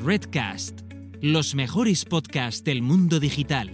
Redcast, los mejores podcasts del mundo digital.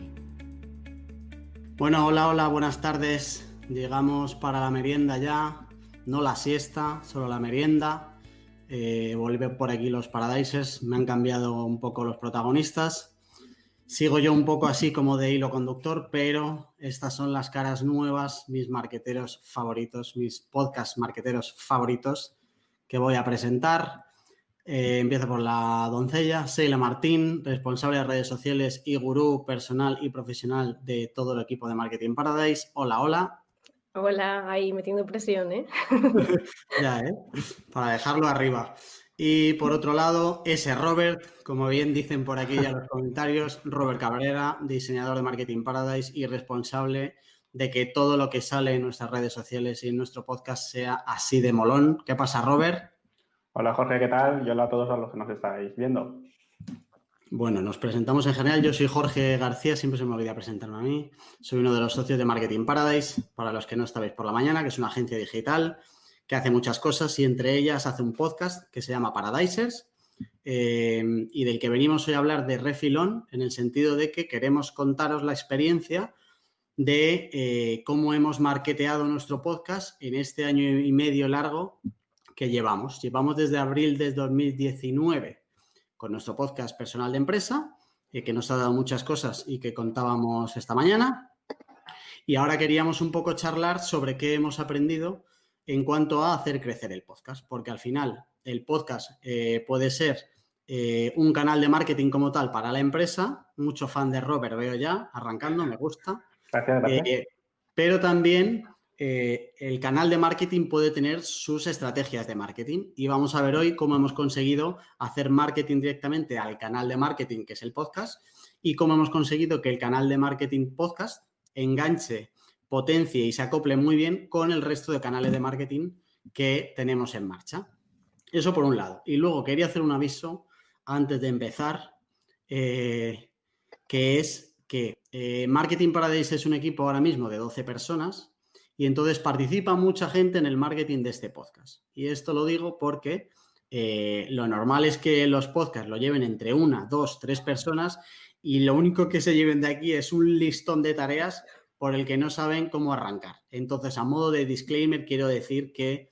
Bueno, hola, buenas tardes. Llegamos para la merienda ya, no la siesta, solo la merienda. Vuelven por aquí los Paradisers, me han cambiado un poco los protagonistas. Sigo yo un poco así como de hilo conductor, pero estas son las caras nuevas, mis marqueteros favoritos, mis podcast marqueteros favoritos que voy a presentar. Empiezo por la doncella, Sheila Martín, responsable de redes sociales y gurú personal y profesional de todo el equipo de Marketing Paradise. Hola. Hola, ahí metiendo presión, ¿eh? Ya, para dejarlo arriba. Y por otro lado, ese Robert, como bien dicen por aquí ya en los comentarios, Robert Cabrera, diseñador de Marketing Paradise y responsable de que todo lo que sale en nuestras redes sociales y en nuestro podcast sea así de molón. ¿Qué pasa, Robert? Hola Jorge, ¿qué tal? Y hola a todos los que nos estáis viendo. Bueno, nos presentamos en general. Yo soy Jorge García, siempre se me olvida presentarme a mí. Soy uno de los socios de Marketing Paradise, para los que no estabais por la mañana, que es una agencia digital que hace muchas cosas y entre ellas hace un podcast que se llama Paradisers y del que venimos hoy a hablar de refilón, en el sentido de que queremos contaros la experiencia de cómo hemos marketeado nuestro podcast en este año y medio largo que llevamos. Llevamos desde abril de 2019 con nuestro podcast personal de empresa, que nos ha dado muchas cosas y que contábamos esta mañana. Y ahora queríamos un poco charlar sobre qué hemos aprendido en cuanto a hacer crecer el podcast, porque al final el podcast puede ser un canal de marketing como tal para la empresa. Mucho fan de Robert veo ya, arrancando, me gusta. Gracias. Pero también el canal de marketing puede tener sus estrategias de marketing y vamos a ver hoy cómo hemos conseguido hacer marketing directamente al canal de marketing, que es el podcast, y cómo hemos conseguido que el canal de marketing podcast enganche, potencie y se acople muy bien con el resto de canales de marketing que tenemos en marcha. Eso por un lado. Y luego quería hacer un aviso antes de empezar, que es que Marketing Paradise es un equipo ahora mismo de 12 personas y entonces participa mucha gente en el marketing de este podcast. Y esto lo digo porque lo normal es que los podcasts lo lleven entre 1, 2, 3 personas y lo único que se lleven de aquí es un listón de tareas por el que no saben cómo arrancar. Entonces, a modo de disclaimer, quiero decir que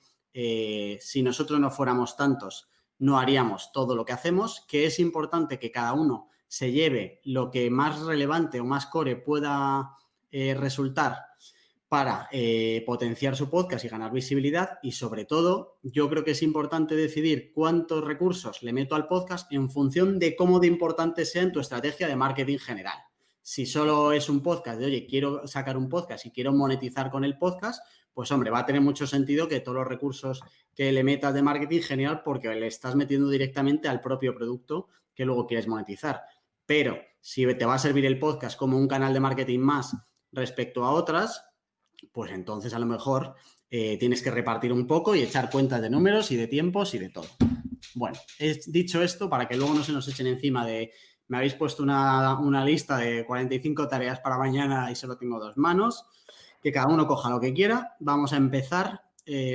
si nosotros no fuéramos tantos, no haríamos todo lo que hacemos, que es importante que cada uno se lleve lo que más relevante o más core pueda resultar para potenciar su podcast y ganar visibilidad y, sobre todo, yo creo que es importante decidir cuántos recursos le meto al podcast en función de cómo de importante sea en tu estrategia de marketing general. Si solo es un podcast de, oye, quiero sacar un podcast y quiero monetizar con el podcast, pues, hombre, va a tener mucho sentido que todos los recursos que le metas de marketing general porque le estás metiendo directamente al propio producto que luego quieres monetizar. Pero si te va a servir el podcast como un canal de marketing más respecto a otras, pues entonces a lo mejor tienes que repartir un poco y echar cuentas de números y de tiempos y de todo. Bueno, he dicho esto para que luego no se nos echen encima de me habéis puesto una lista de 45 tareas para mañana y solo tengo 2 manos, que cada uno coja lo que quiera. Vamos a empezar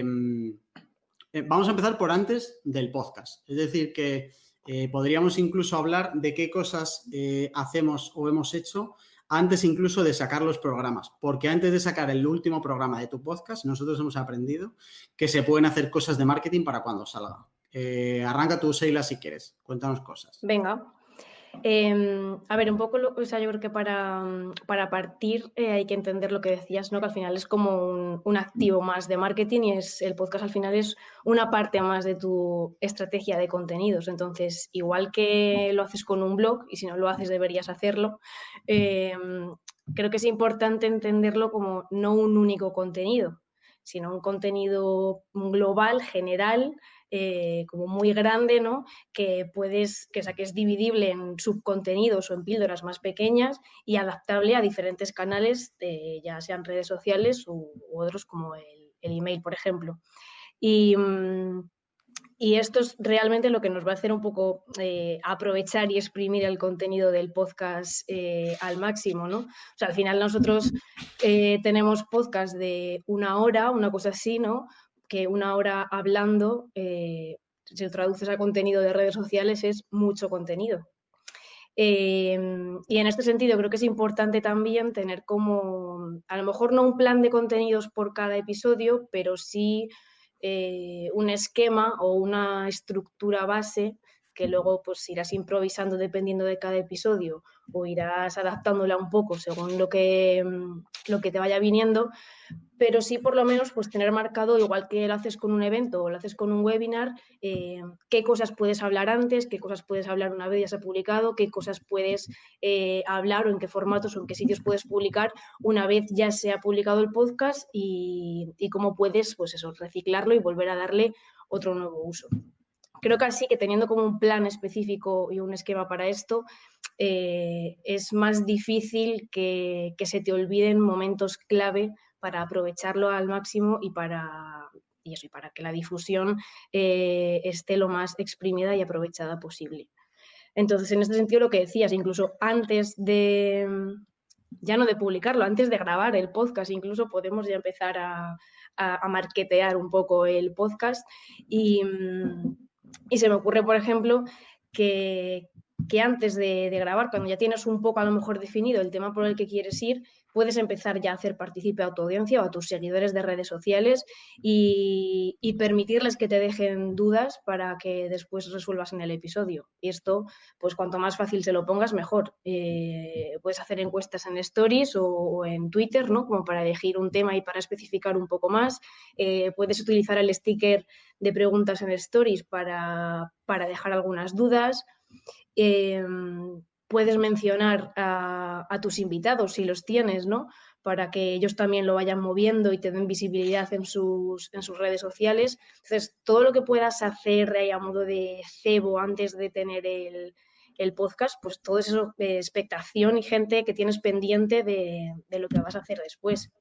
por antes del podcast. Es decir, que podríamos incluso hablar de qué cosas hacemos o hemos hecho antes incluso de sacar los programas, porque antes de sacar el último programa de tu podcast, nosotros hemos aprendido que se pueden hacer cosas de marketing para cuando salga. Arranca tú, Sheila, si quieres. Cuéntanos cosas. Venga. A ver, un poco, yo creo que para partir hay que entender lo que decías, ¿no? Que al final es como un activo más de marketing y el podcast al final es una parte más de tu estrategia de contenidos. Entonces, igual que lo haces con un blog y si no lo haces deberías hacerlo, creo que es importante entenderlo como no un único contenido, sino un contenido global, general, como muy grande, ¿no? Que es dividible en subcontenidos o en píldoras más pequeñas y adaptable a diferentes canales, ya sean redes sociales u otros como el email, por ejemplo. Y esto es realmente lo que nos va a hacer un poco aprovechar y exprimir el contenido del podcast al máximo, ¿no? O sea, al final nosotros tenemos podcast de 1 hora, una cosa así, ¿no? Que 1 hora hablando si lo traduces a contenido de redes sociales, es mucho contenido. Y en este sentido creo que es importante también tener como, a lo mejor no un plan de contenidos por cada episodio, pero sí un esquema o una estructura base que luego pues irás improvisando dependiendo de cada episodio o irás adaptándola un poco según lo que te vaya viniendo, pero sí por lo menos pues tener marcado, igual que lo haces con un evento o lo haces con un webinar, qué cosas puedes hablar antes, qué cosas puedes hablar una vez ya se ha publicado, qué cosas puedes hablar o en qué formatos o en qué sitios puedes publicar una vez ya se ha publicado el podcast y cómo puedes pues eso, reciclarlo y volver a darle otro nuevo uso. Creo que así que teniendo como un plan específico y un esquema para esto, es más difícil que se te olviden momentos clave para aprovecharlo al máximo y para que la difusión esté lo más exprimida y aprovechada posible. Entonces, en este sentido, lo que decías, incluso antes de, ya no de publicarlo, antes de grabar el podcast, incluso podemos ya empezar a marketear un poco el podcast y se me ocurre, por ejemplo, que antes de grabar, cuando ya tienes un poco a lo mejor definido el tema por el que quieres ir, puedes empezar ya a hacer partícipe a tu audiencia o a tus seguidores de redes sociales y permitirles que te dejen dudas para que después resuelvas en el episodio. Y esto, pues cuanto más fácil se lo pongas, mejor. Puedes hacer encuestas en Stories o en Twitter, ¿no? Como para elegir un tema y para especificar un poco más. Puedes utilizar el sticker de preguntas en Stories para dejar algunas dudas. Puedes mencionar a tus invitados si los tienes, ¿no? Para que ellos también lo vayan moviendo y te den visibilidad en sus redes sociales. Entonces, todo lo que puedas hacer a modo de cebo antes de tener el podcast, pues todo eso de expectación y gente que tienes pendiente de lo que vas a hacer después.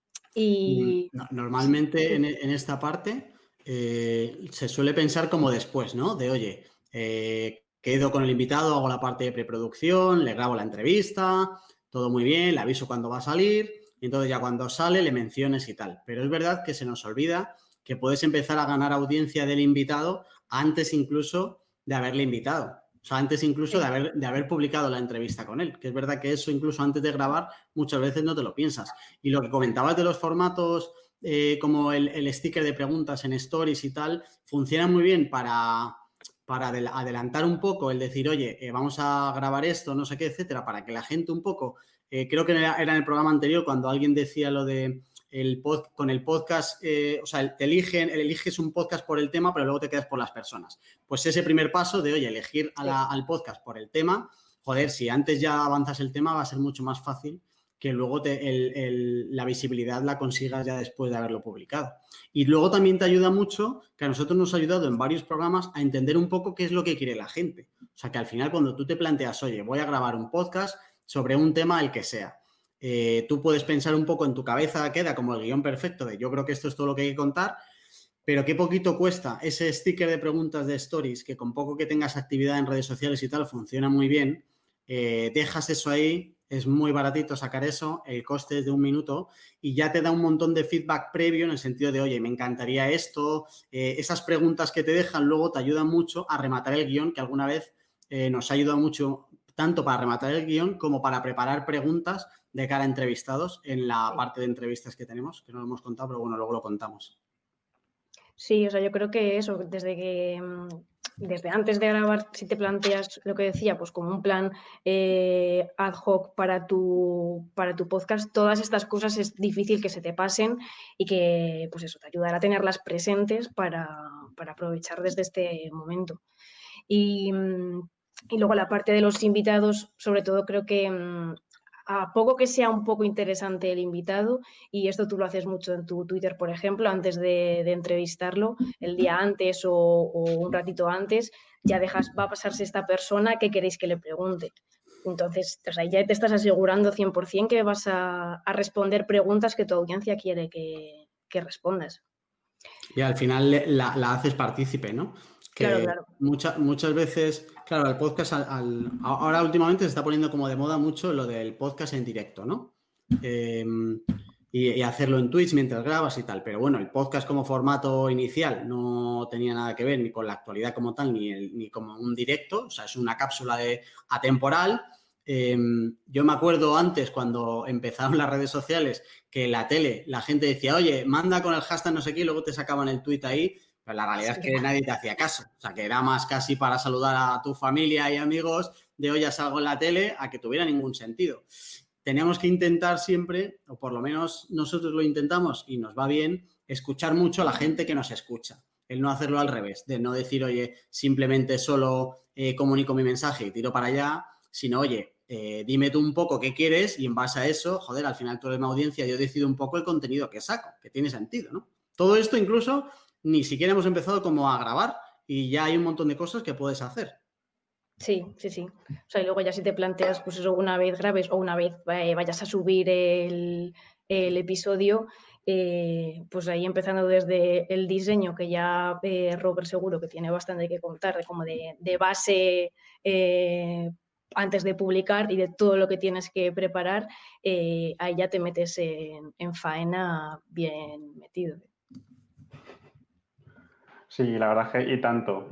Y normalmente en esta parte se suele pensar como después, ¿no? De, oye, quedo con el invitado, hago la parte de preproducción, le grabo la entrevista, todo muy bien, le aviso cuándo va a salir, y entonces ya cuando sale le menciones y tal. Pero es verdad que se nos olvida que puedes empezar a ganar audiencia del invitado antes incluso de haberle invitado. O sea, antes incluso de haber publicado la entrevista con él. Que es verdad que eso incluso antes de grabar muchas veces no te lo piensas. Y lo que comentabas de los formatos como el sticker de preguntas en Stories y tal, funciona muy bien para adelantar un poco el decir, oye, vamos a grabar esto, no sé qué, etcétera, para que la gente un poco, creo que era en el programa anterior cuando alguien decía lo de con el podcast, o sea, eliges un podcast por el tema, pero luego te quedas por las personas. Pues ese primer paso de, oye, elegir al podcast por el tema, joder, si antes ya avanzas el tema va a ser mucho más fácil que luego la visibilidad la consigas ya después de haberlo publicado. Y luego también te ayuda mucho, que a nosotros nos ha ayudado en varios programas a entender un poco qué es lo que quiere la gente. O sea, que al final cuando tú te planteas, oye, voy a grabar un podcast sobre un tema el que sea, tú puedes pensar un poco en tu cabeza, queda como el guión perfecto de yo creo que esto es todo lo que hay que contar, pero qué poquito cuesta ese sticker de preguntas de Stories, que con poco que tengas actividad en redes sociales y tal, funciona muy bien, dejas eso ahí, es muy baratito sacar eso, el coste es de 1 minuto y ya te da un montón de feedback previo en el sentido de, oye, me encantaría esto, esas preguntas que te dejan luego te ayudan mucho a rematar el guión, que alguna vez nos ha ayudado mucho tanto para rematar el guión como para preparar preguntas de cara a entrevistados en la parte de entrevistas que tenemos, que no lo hemos contado, pero bueno, luego lo contamos. Sí, o sea, yo creo que eso, desde antes de grabar, si te planteas lo que decía, pues como un plan ad hoc para tu podcast, todas estas cosas es difícil que se te pasen y que, pues eso, te ayudará a tenerlas presentes para aprovechar desde este momento. Y luego la parte de los invitados, sobre todo creo que a poco que sea un poco interesante el invitado, y esto tú lo haces mucho en tu Twitter, por ejemplo, antes de entrevistarlo, el día antes o un ratito antes, ya va a pasarse esta persona, ¿qué queréis que le pregunte? Entonces, o sea, ya te estás asegurando 100% que vas a responder preguntas que tu audiencia quiere que respondas. Y al final la haces partícipe, ¿no? Que claro. Muchas veces, claro, el podcast, ahora últimamente se está poniendo como de moda mucho lo del podcast en directo, ¿no? y hacerlo en Twitch mientras grabas y tal. Pero bueno, el podcast como formato inicial no tenía nada que ver ni con la actualidad como tal, ni como un directo. O sea, es una cápsula atemporal. Yo me acuerdo antes, cuando empezaron las redes sociales, que en la tele la gente decía, oye, manda con el hashtag no sé qué, y luego te sacaban el tuit ahí. Pero la realidad es que nadie te hacía caso. O sea, que era más casi para saludar a tu familia y amigos de hoy ya salgo en la tele, a que tuviera ningún sentido. Teníamos que intentar siempre, o por lo menos nosotros lo intentamos y nos va bien, escuchar mucho a la gente que nos escucha. El no hacerlo al revés, de no decir, oye, simplemente solo comunico mi mensaje y tiro para allá, sino, oye, dime tú un poco qué quieres y en base a eso, joder, al final tú eres mi audiencia, yo decido un poco el contenido que saco, que tiene sentido, ¿no? Todo esto incluso ni siquiera hemos empezado como a grabar y ya hay un montón de cosas que puedes hacer. Sí. O sea, y luego ya si te planteas, pues eso, una vez grabes o una vez vayas a subir el episodio, pues ahí empezando desde el diseño, que ya Robert seguro que tiene bastante que contar, como de base antes de publicar y de todo lo que tienes que preparar, ahí ya te metes en faena bien metido. Sí, la verdad es que y tanto.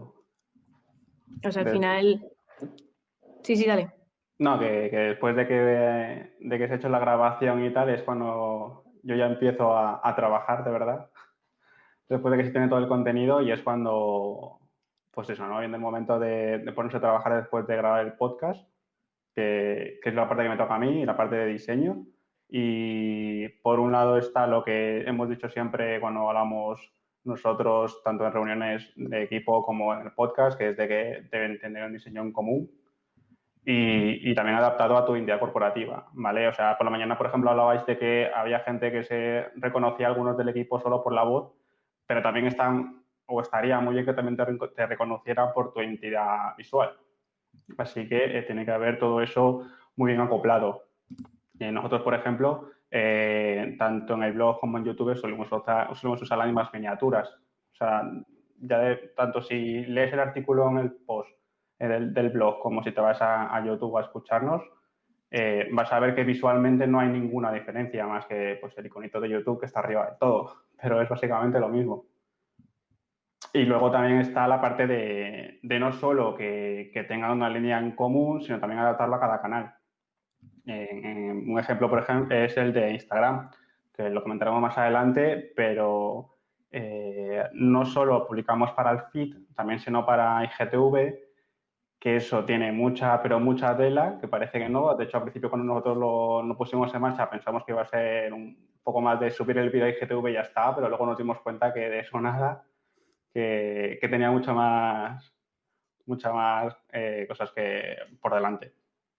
O sea, al final... Sí, dale. No, que después de que se ha hecho la grabación y tal, es cuando yo ya empiezo a trabajar, de verdad. Después de que se tiene todo el contenido y es cuando, pues eso, ¿no? Viene el momento de ponerse a trabajar después de grabar el podcast, que es la parte que me toca a mí, la parte de diseño. Y por un lado está lo que hemos dicho siempre cuando hablamos nosotros, tanto en reuniones de equipo como en el podcast, que es de que deben tener un diseño en común y también adaptado a tu identidad corporativa, ¿vale? O sea, por la mañana, por ejemplo, hablabais de que había gente que se reconocía a algunos del equipo solo por la voz, pero también estaría muy bien que también te reconocieran por tu identidad visual. Así que tiene que haber todo eso muy bien acoplado. Nosotros, por ejemplo, tanto en el blog como en YouTube solemos usar las mismas miniaturas. O sea, tanto si lees el artículo en el post del blog como si te vas a YouTube a escucharnos, vas a ver que visualmente no hay ninguna diferencia más que pues, el iconito de YouTube que está arriba de todo, pero es básicamente lo mismo. Y luego también está la parte de no solo que tengan una línea en común, sino también adaptarlo a cada canal. Un ejemplo, por ejemplo, es el de Instagram, que lo comentaremos más adelante, pero no solo publicamos para el feed, también sino para IGTV, que eso tiene mucha tela, que parece que no. De hecho, al principio cuando nosotros lo pusimos en marcha pensamos que iba a ser un poco más de subir el vídeo a IGTV y ya está, pero luego nos dimos cuenta que de eso nada, que tenía muchas más cosas que por delante.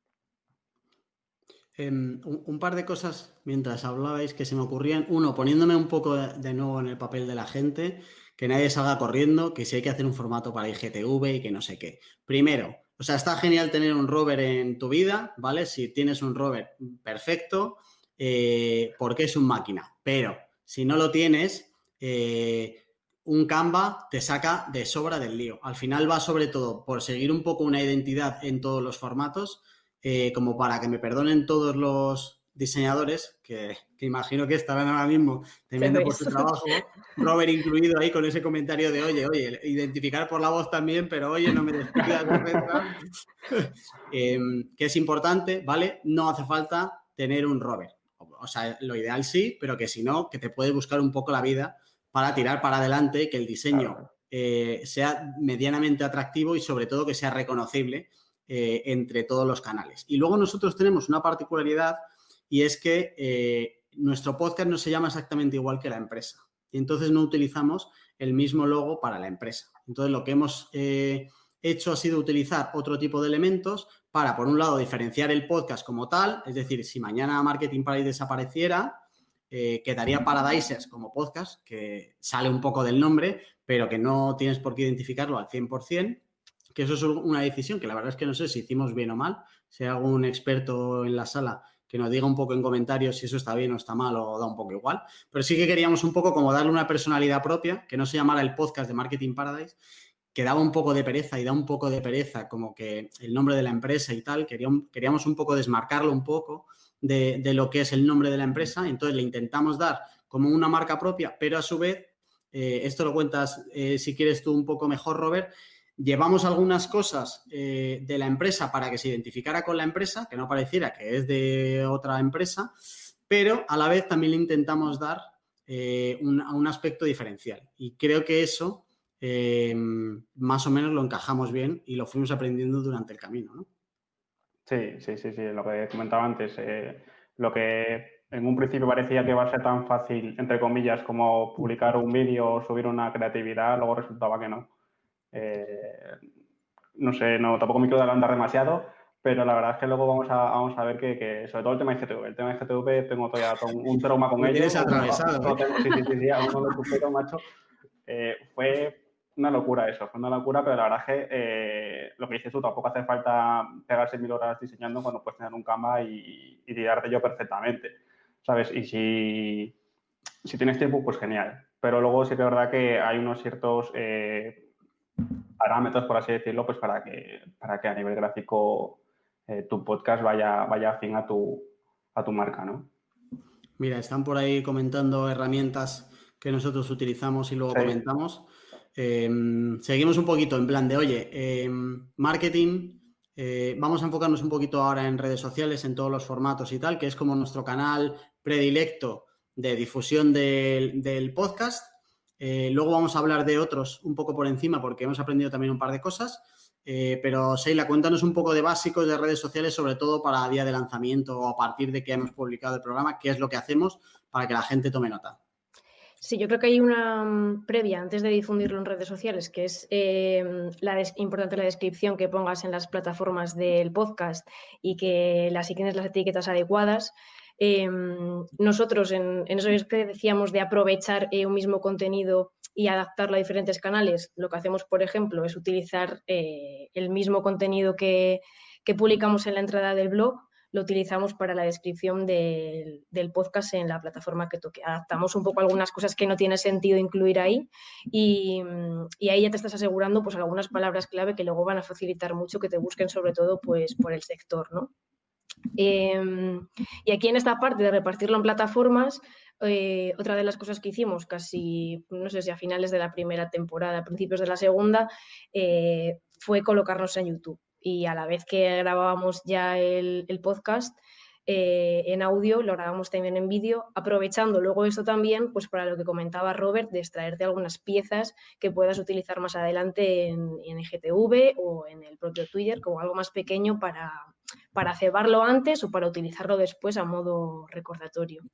Un par de cosas mientras hablabais que se me ocurrían. Uno, poniéndome un poco de nuevo en el papel de la gente, que nadie salga corriendo, que si hay que hacer un formato para IGTV y que no sé qué. Primero, o sea, está genial tener un rover en tu vida, ¿vale? Si tienes un rover, perfecto, porque es un máquina. Pero si no lo tienes, un Canva te saca de sobra del lío. Al final va sobre todo por seguir un poco una identidad en todos los formatos, como para que me perdonen todos los diseñadores, que imagino que estarán ahora mismo temiendo por su trabajo, Robert incluido ahí con ese comentario de oye, identificar por la voz también, pero oye, no me despidas de ofensa. Que es importante, ¿vale? No hace falta tener un Robert. O sea, lo ideal sí, pero que si no, que te puedes buscar un poco la vida para tirar para adelante, que el diseño sea medianamente atractivo y sobre todo que sea reconocible entre todos los canales. Y luego nosotros tenemos una particularidad y es que nuestro podcast no se llama exactamente igual que la empresa. Y entonces no utilizamos el mismo logo para la empresa. Entonces lo que hemos hecho ha sido utilizar otro tipo de elementos para, por un lado, diferenciar el podcast como tal. Es decir, si mañana Marketing Paradise desapareciera, quedaría Paradisers como podcast, que sale un poco del nombre, pero que no tienes por qué identificarlo al 100%. Que eso es una decisión que la verdad es que no sé si hicimos bien o mal. Si hay algún experto en la sala que nos diga un poco en comentarios si eso está bien o está mal o da un poco igual. Pero sí que queríamos un poco como darle una personalidad propia, que no se llamara el podcast de Marketing Paradise, que daba un poco de pereza y da un poco de pereza como que el nombre de la empresa y tal. Queríamos un poco desmarcarlo un poco de lo que es el nombre de la empresa. Entonces le intentamos dar como una marca propia, pero a su vez, esto lo cuentas si quieres tú un poco mejor, Robert, llevamos algunas cosas de la empresa para que se identificara con la empresa, que no pareciera que es de otra empresa, pero a la vez también le intentamos dar un aspecto diferencial. Y creo que eso más o menos lo encajamos bien y lo fuimos aprendiendo durante el camino, ¿no? Sí, lo que comentaba antes, lo que en un principio parecía que iba a ser tan fácil, entre comillas, como publicar un vídeo o subir una creatividad, luego resultaba que no. No sé, tampoco me quiero adelantar demasiado, pero la verdad es que luego vamos a ver que sobre todo el tema de GTV tengo todavía un trauma con ello. Tienes atravesado, Sí, aún no lo supero, macho. Fue una locura eso, fue una locura, pero la verdad es que lo que dices tú, tampoco hace falta pegarse 1000 horas diseñando cuando puedes tener un Canva y tirar de ello perfectamente, ¿sabes? Y si tienes tiempo, pues genial. Pero luego sí que es verdad que hay unos ciertos parámetros, por así decirlo, pues para que a nivel gráfico tu podcast vaya afín a tu marca, ¿no? Mira, están por ahí comentando herramientas que nosotros utilizamos y luego comentamos. Seguimos un poquito en plan de, oye, marketing, vamos a enfocarnos un poquito ahora en redes sociales, en todos los formatos y tal, que es como nuestro canal predilecto de difusión del podcast. Luego vamos a hablar de otros un poco por encima porque hemos aprendido también un par de cosas. Pero Sheila, cuéntanos un poco de básicos de redes sociales, sobre todo para día de lanzamiento o a partir de que hemos publicado el programa, qué es lo que hacemos para que la gente tome nota. Sí, yo creo que hay una previa antes de difundirlo en redes sociales, que es importante la descripción que pongas en las plataformas del podcast y que le asignes las etiquetas adecuadas. Nosotros en eso es que decíamos de aprovechar un mismo contenido y adaptarlo a diferentes canales. Lo que hacemos, por ejemplo, es utilizar el mismo contenido que publicamos en la entrada del blog, lo utilizamos para la descripción del podcast en la plataforma que toque. Adaptamos un poco algunas cosas que no tiene sentido incluir ahí y ahí ya te estás asegurando pues algunas palabras clave que luego van a facilitar mucho que te busquen, sobre todo pues por el sector, ¿no? Y aquí en esta parte de repartirlo en plataformas, otra de las cosas que hicimos casi, no sé si a finales de la primera temporada, a principios de la segunda, fue colocarnos en YouTube. Y a la vez que grabábamos ya el podcast en audio, lo grabamos también en vídeo, aprovechando luego esto también pues para lo que comentaba Robert, de extraerte algunas piezas que puedas utilizar más adelante en IGTV o en el propio Twitter como algo más pequeño para cebarlo antes o para utilizarlo después a modo recordatorio.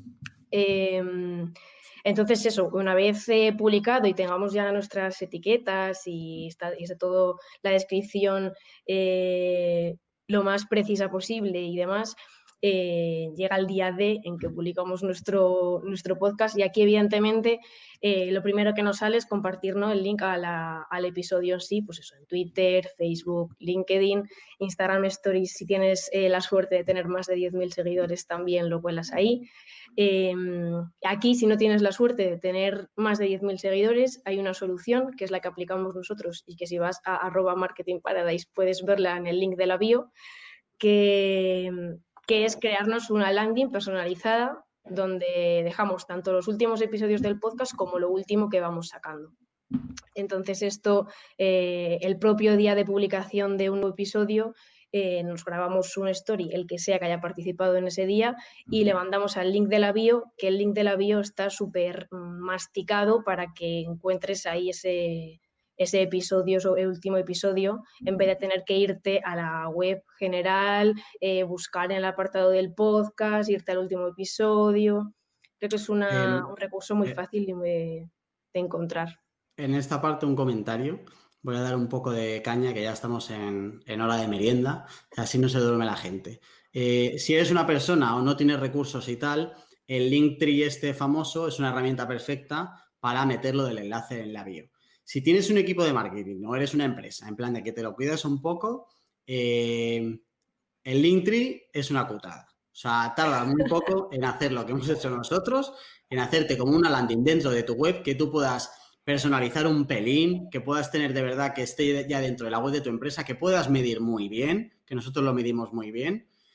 Entonces eso, una vez publicado y tengamos ya nuestras etiquetas y esté todo la descripción lo más precisa posible y demás, llega el día D en que publicamos nuestro podcast y aquí evidentemente lo primero que nos sale es compartirnos el link al episodio en sí, pues eso, en Twitter, Facebook, LinkedIn, Instagram Stories, si tienes la suerte de tener más de 10.000 seguidores también lo cuelas ahí. Aquí, si no tienes la suerte de tener más de 10.000 seguidores, hay una solución que es la que aplicamos nosotros y que si vas a @marketingparadise puedes verla en el link de la bio, que es crearnos una landing personalizada donde dejamos tanto los últimos episodios del podcast como lo último que vamos sacando. Entonces esto, el propio día de publicación de un nuevo episodio, nos grabamos un story, el que sea que haya participado en ese día, y le mandamos al link de la bio, que el link de la bio está súper masticado para que encuentres ahí ese episodio, el último episodio, en vez de tener que irte a la web general, buscar en el apartado del podcast, irte al último episodio. Creo que es un recurso muy fácil de encontrar. En esta parte un comentario. Voy a dar un poco de caña, que ya estamos en hora de merienda, así no se duerme la gente. Si eres una persona o no tienes recursos y tal, el Linktree este famoso es una herramienta perfecta para meterlo del enlace en la bio. Si tienes un equipo de marketing o eres una empresa, en plan de que te lo cuidas un poco, el Linktree es una putada. O sea, tarda muy poco en hacer lo que hemos hecho nosotros, en hacerte como una landing dentro de tu web que tú puedas personalizar un pelín, que puedas tener de verdad que esté ya dentro de la web de tu empresa, que puedas medir muy bien, que nosotros lo medimos muy bien.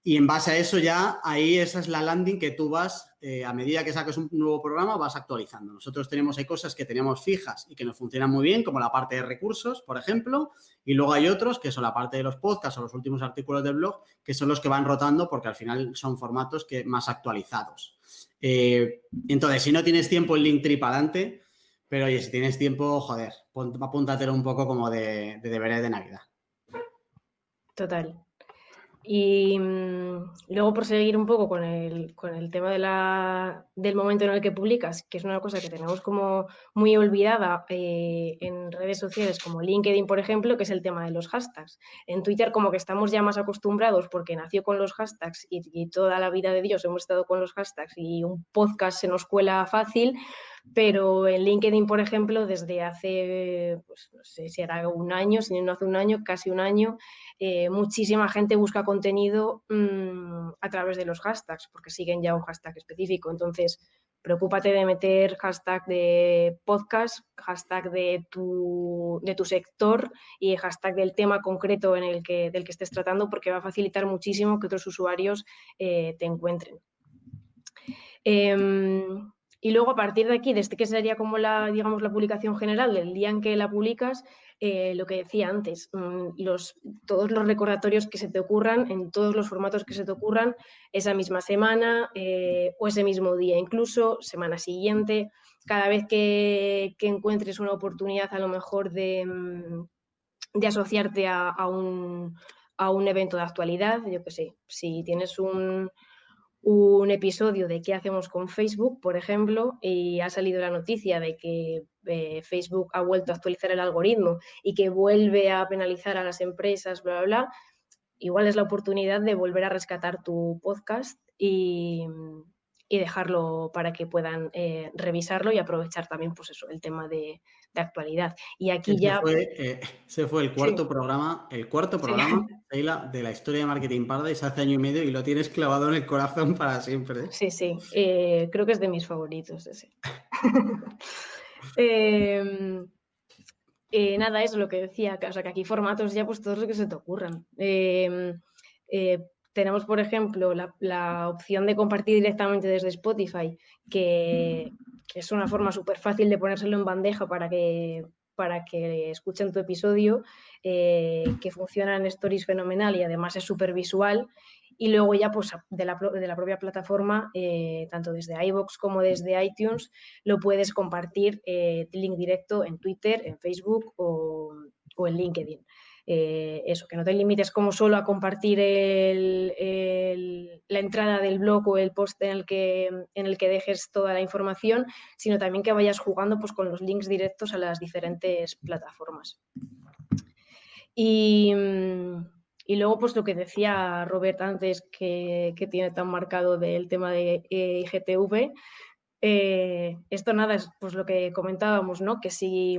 Y en base a eso ya, ahí esa es la landing que tú vas, a medida que sacas un nuevo programa, vas actualizando. Nosotros hay cosas que tenemos fijas y que nos funcionan muy bien, como la parte de recursos, por ejemplo, y luego hay otros que son la parte de los podcasts o los últimos artículos del blog, que son los que van rotando porque al final son formatos más actualizados. Entonces, si no tienes tiempo, el Linktree para adelante, pero oye, si tienes tiempo, joder, apúntatelo un poco como de deberes de Navidad. Total. Y luego, por seguir un poco con el tema del momento en el que publicas, que es una cosa que tenemos como muy olvidada en redes sociales como LinkedIn, por ejemplo, que es el tema de los hashtags. En Twitter como que estamos ya más acostumbrados porque nació con los hashtags y toda la vida de Dios hemos estado con los hashtags y un podcast se nos cuela fácil, pero en LinkedIn, por ejemplo, desde hace, pues no sé si era un año, si no hace un año, casi un año, muchísima gente busca contenido a través de los hashtags, porque siguen ya un hashtag específico. Entonces, preocúpate de meter hashtag de podcast, hashtag de tu sector y hashtag del tema concreto del que estés tratando, porque va a facilitar muchísimo que otros usuarios te encuentren. Y luego, a partir de aquí, desde que sería como la publicación general del día en que la publicas, lo que decía antes, todos los recordatorios que se te ocurran, en todos los formatos que se te ocurran, esa misma semana o ese mismo día, incluso semana siguiente, cada vez que encuentres una oportunidad a lo mejor de asociarte a un evento de actualidad, yo qué sé, si tienes un episodio de qué hacemos con Facebook, por ejemplo, y ha salido la noticia de que Facebook ha vuelto a actualizar el algoritmo y que vuelve a penalizar a las empresas, bla, bla, bla, igual es la oportunidad de volver a rescatar tu podcast y dejarlo para que puedan revisarlo y aprovechar también, pues eso, el tema de actualidad. Y aquí Ese fue el cuarto programa, Sheila, de la historia de Marketing Paradise hace año y medio y lo tienes clavado en el corazón para siempre. Sí, creo que es de mis favoritos ese. Nada, eso es lo que decía, o sea, que aquí formatos ya pues todos los que se te ocurran. Tenemos, por ejemplo, la opción de compartir directamente desde Spotify, que es una forma súper fácil de ponérselo en bandeja para que escuchen tu episodio, que funciona en Stories fenomenal y además es súper visual. Y luego ya pues de la propia plataforma, tanto desde iVoox como desde iTunes, lo puedes compartir link directo en Twitter, en Facebook o en LinkedIn. Eso, que no te limites como solo a compartir la entrada del blog o el post en el que dejes toda la información, sino también que vayas jugando pues, con los links directos a las diferentes plataformas. Y luego, pues lo que decía Robert antes, que tiene tan marcado del tema de IGTV, esto nada, es pues lo que comentábamos, ¿no? Que si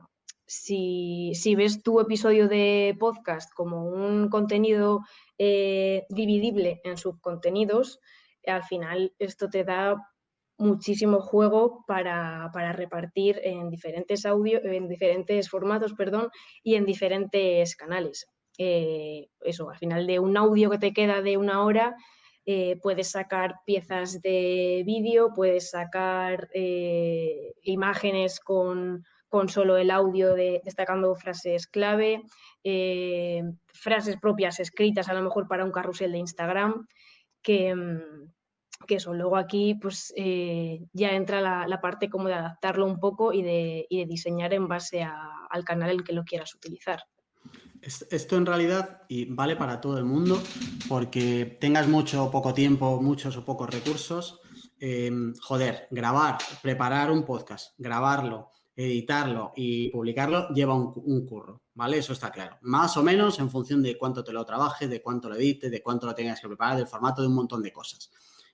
ves tu episodio de podcast como un contenido dividible en subcontenidos, al final esto te da muchísimo juego para repartir en diferentes formatos, y en diferentes canales. Eso, al final de un audio que te queda de 1 hora, puedes sacar piezas de vídeo, puedes sacar imágenes con solo el audio destacando frases clave, frases propias escritas a lo mejor para un carrusel de Instagram, que eso, luego aquí pues ya entra la parte como de adaptarlo un poco y de diseñar en base al canal en el que lo quieras utilizar. Esto en realidad y vale para todo el mundo, porque tengas mucho o poco tiempo, muchos o pocos recursos, grabar, preparar un podcast, grabarlo, editarlo y publicarlo lleva un curro, ¿vale? Eso está claro. Más o menos en función de cuánto te lo trabajes, de cuánto lo edites, de cuánto lo tengas que preparar, del formato, de un montón de cosas.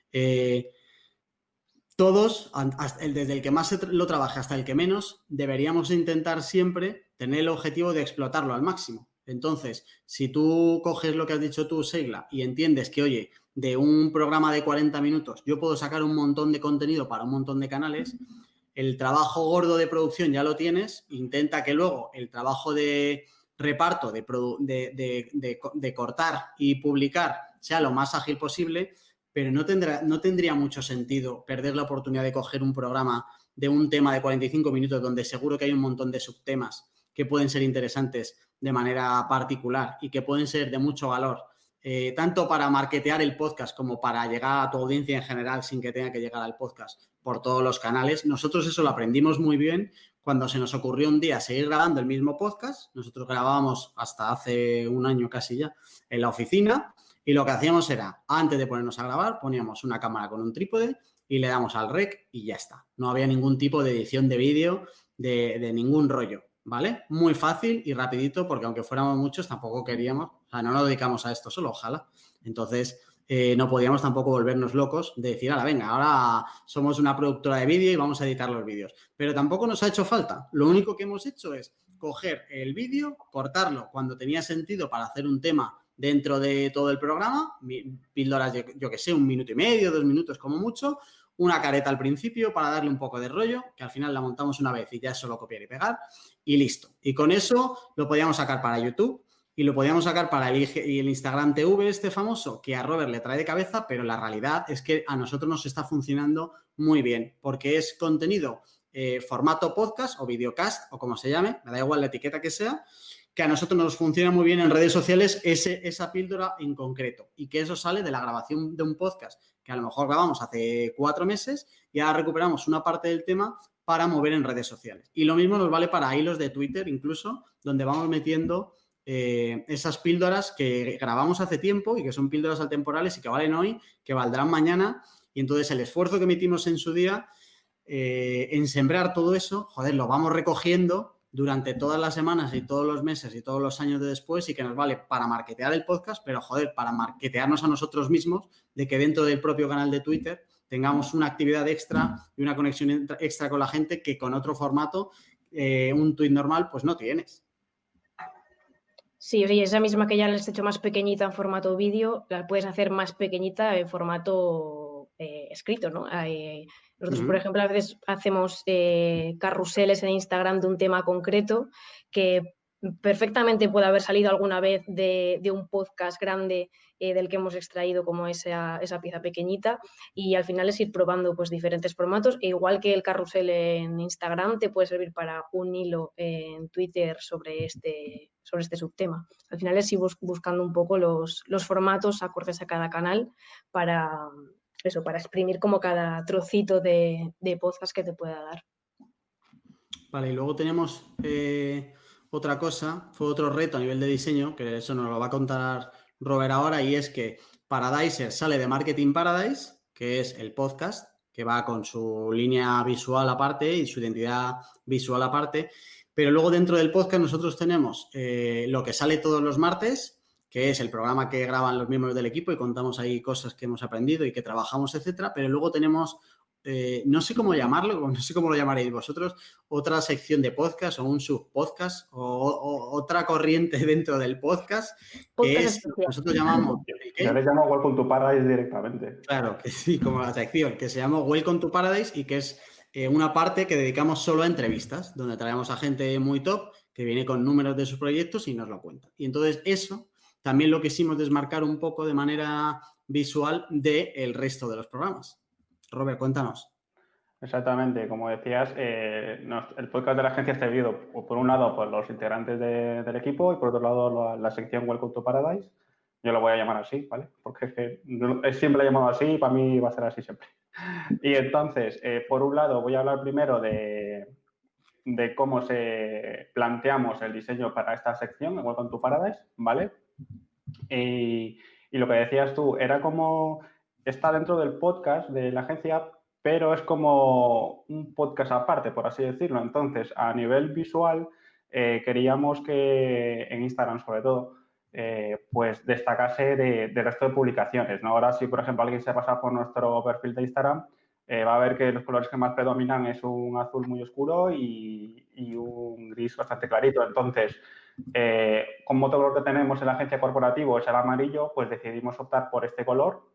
Todos, desde el que más lo trabaje hasta el que menos, deberíamos intentar siempre tener el objetivo de explotarlo al máximo. Entonces, si tú coges lo que has dicho tú, Sheila, y entiendes que, oye, de un programa de 40 minutos yo puedo sacar un montón de contenido para un montón de canales, el trabajo gordo de producción ya lo tienes, intenta que luego el trabajo de reparto, de cortar y publicar, sea lo más ágil posible, pero no tendría mucho sentido perder la oportunidad de coger un programa de un tema de 45 minutos donde seguro que hay un montón de subtemas que pueden ser interesantes de manera particular y que pueden ser de mucho valor, tanto para marketear el podcast como para llegar a tu audiencia en general sin que tenga que llegar al podcast por todos los canales. Nosotros eso lo aprendimos muy bien cuando se nos ocurrió un día seguir grabando el mismo podcast. Nosotros grabábamos hasta hace un año casi ya en la oficina y lo que hacíamos era, antes de ponernos a grabar, poníamos una cámara con un trípode y le damos al rec y ya está. No había ningún tipo de edición de vídeo, de ningún rollo, ¿vale? Muy fácil y rapidito porque aunque fuéramos muchos tampoco queríamos, o sea, no nos dedicamos a esto solo, ojalá. Entonces, no podíamos tampoco volvernos locos de decir, ahora venga, ahora somos una productora de vídeo y vamos a editar los vídeos. Pero tampoco nos ha hecho falta. Lo único que hemos hecho es coger el vídeo, cortarlo cuando tenía sentido para hacer un tema dentro de todo el programa, píldoras de, yo que sé, 1 minuto y medio, 2 minutos como mucho, una careta al principio para darle un poco de rollo, que al final la montamos una vez y ya es solo copiar y pegar y listo. Y con eso lo podíamos sacar para YouTube y lo podíamos sacar para el Instagram TV este famoso, que a Robert le trae de cabeza, pero la realidad es que a nosotros nos está funcionando muy bien porque es contenido formato podcast o videocast o como se llame, me da igual la etiqueta que sea, que a nosotros nos funciona muy bien en redes sociales esa píldora en concreto y que eso sale de la grabación de un podcast que a lo mejor grabamos hace 4 meses y ahora recuperamos una parte del tema para mover en redes sociales. Y lo mismo nos vale para hilos de Twitter incluso, donde vamos metiendo esas píldoras que grabamos hace tiempo y que son píldoras atemporales y que valen hoy, que valdrán mañana. Y entonces el esfuerzo que metimos en su día en sembrar todo eso, joder, lo vamos recogiendo durante todas las semanas y todos los meses y todos los años de después y que nos vale para marketear el podcast, pero joder, para marketearnos a nosotros mismos de que dentro del propio canal de Twitter tengamos una actividad extra y una conexión extra con la gente que con otro formato, un tweet normal, pues no tienes. Sí, oye, esa misma que ya la has hecho más pequeñita en formato vídeo, la puedes hacer más pequeñita en formato escrito, ¿no? Nosotros, por ejemplo, a veces hacemos carruseles en Instagram de un tema concreto que perfectamente puede haber salido alguna vez de un podcast grande del que hemos extraído como esa pieza pequeñita y al final es ir probando pues diferentes formatos e igual que el carrusel en Instagram te puede servir para un hilo en Twitter sobre este subtema. Al final es ir buscando un poco los formatos acordes a cada canal para eso, para exprimir como cada trocito de podcast que te pueda dar. Vale, y luego tenemos otra cosa, fue otro reto a nivel de diseño, que eso nos lo va a contar Robert ahora, y es que Paradiser sale de Marketing Paradise, que es el podcast, que va con su línea visual aparte y su identidad visual aparte, pero luego dentro del podcast nosotros tenemos lo que sale todos los martes, que es el programa que graban los miembros del equipo y contamos ahí cosas que hemos aprendido y que trabajamos, etcétera, pero luego tenemos no sé cómo llamarlo, no sé cómo lo llamaréis vosotros, otra sección de podcast o un subpodcast o otra corriente dentro del podcast, que es, nosotros llamamos... Yo le llamo Welcome to Paradise directamente. Claro, que sí, como la sección, que se llama Welcome to Paradise y que es una parte que dedicamos solo a entrevistas, donde traemos a gente muy top que viene con números de sus proyectos y nos lo cuenta. Y entonces eso también lo quisimos desmarcar un poco de manera visual del resto de los programas. Robert, cuéntanos. Exactamente, como decías, el podcast de la agencia está dividido por un lado por los integrantes del equipo y por otro lado la sección Welcome to Paradise. Yo lo voy a llamar así, ¿vale? Porque es que siempre lo he llamado así y para mí va a ser así siempre. Y entonces, por un lado, voy a hablar primero de cómo planteamos el diseño para esta sección, Welcome to Paradise, ¿vale? Y lo que decías tú, era como... Está dentro del podcast de la agencia, pero es como un podcast aparte, por así decirlo. Entonces, a nivel visual, queríamos que en Instagram, sobre todo, pues destacase del resto de publicaciones, ¿no? Ahora, si, por ejemplo, alguien se pasa por nuestro perfil de Instagram, va a ver que los colores que más predominan es un azul muy oscuro y un gris bastante clarito. Entonces, como todo lo que tenemos en la agencia corporativa es el amarillo, pues decidimos optar por este color.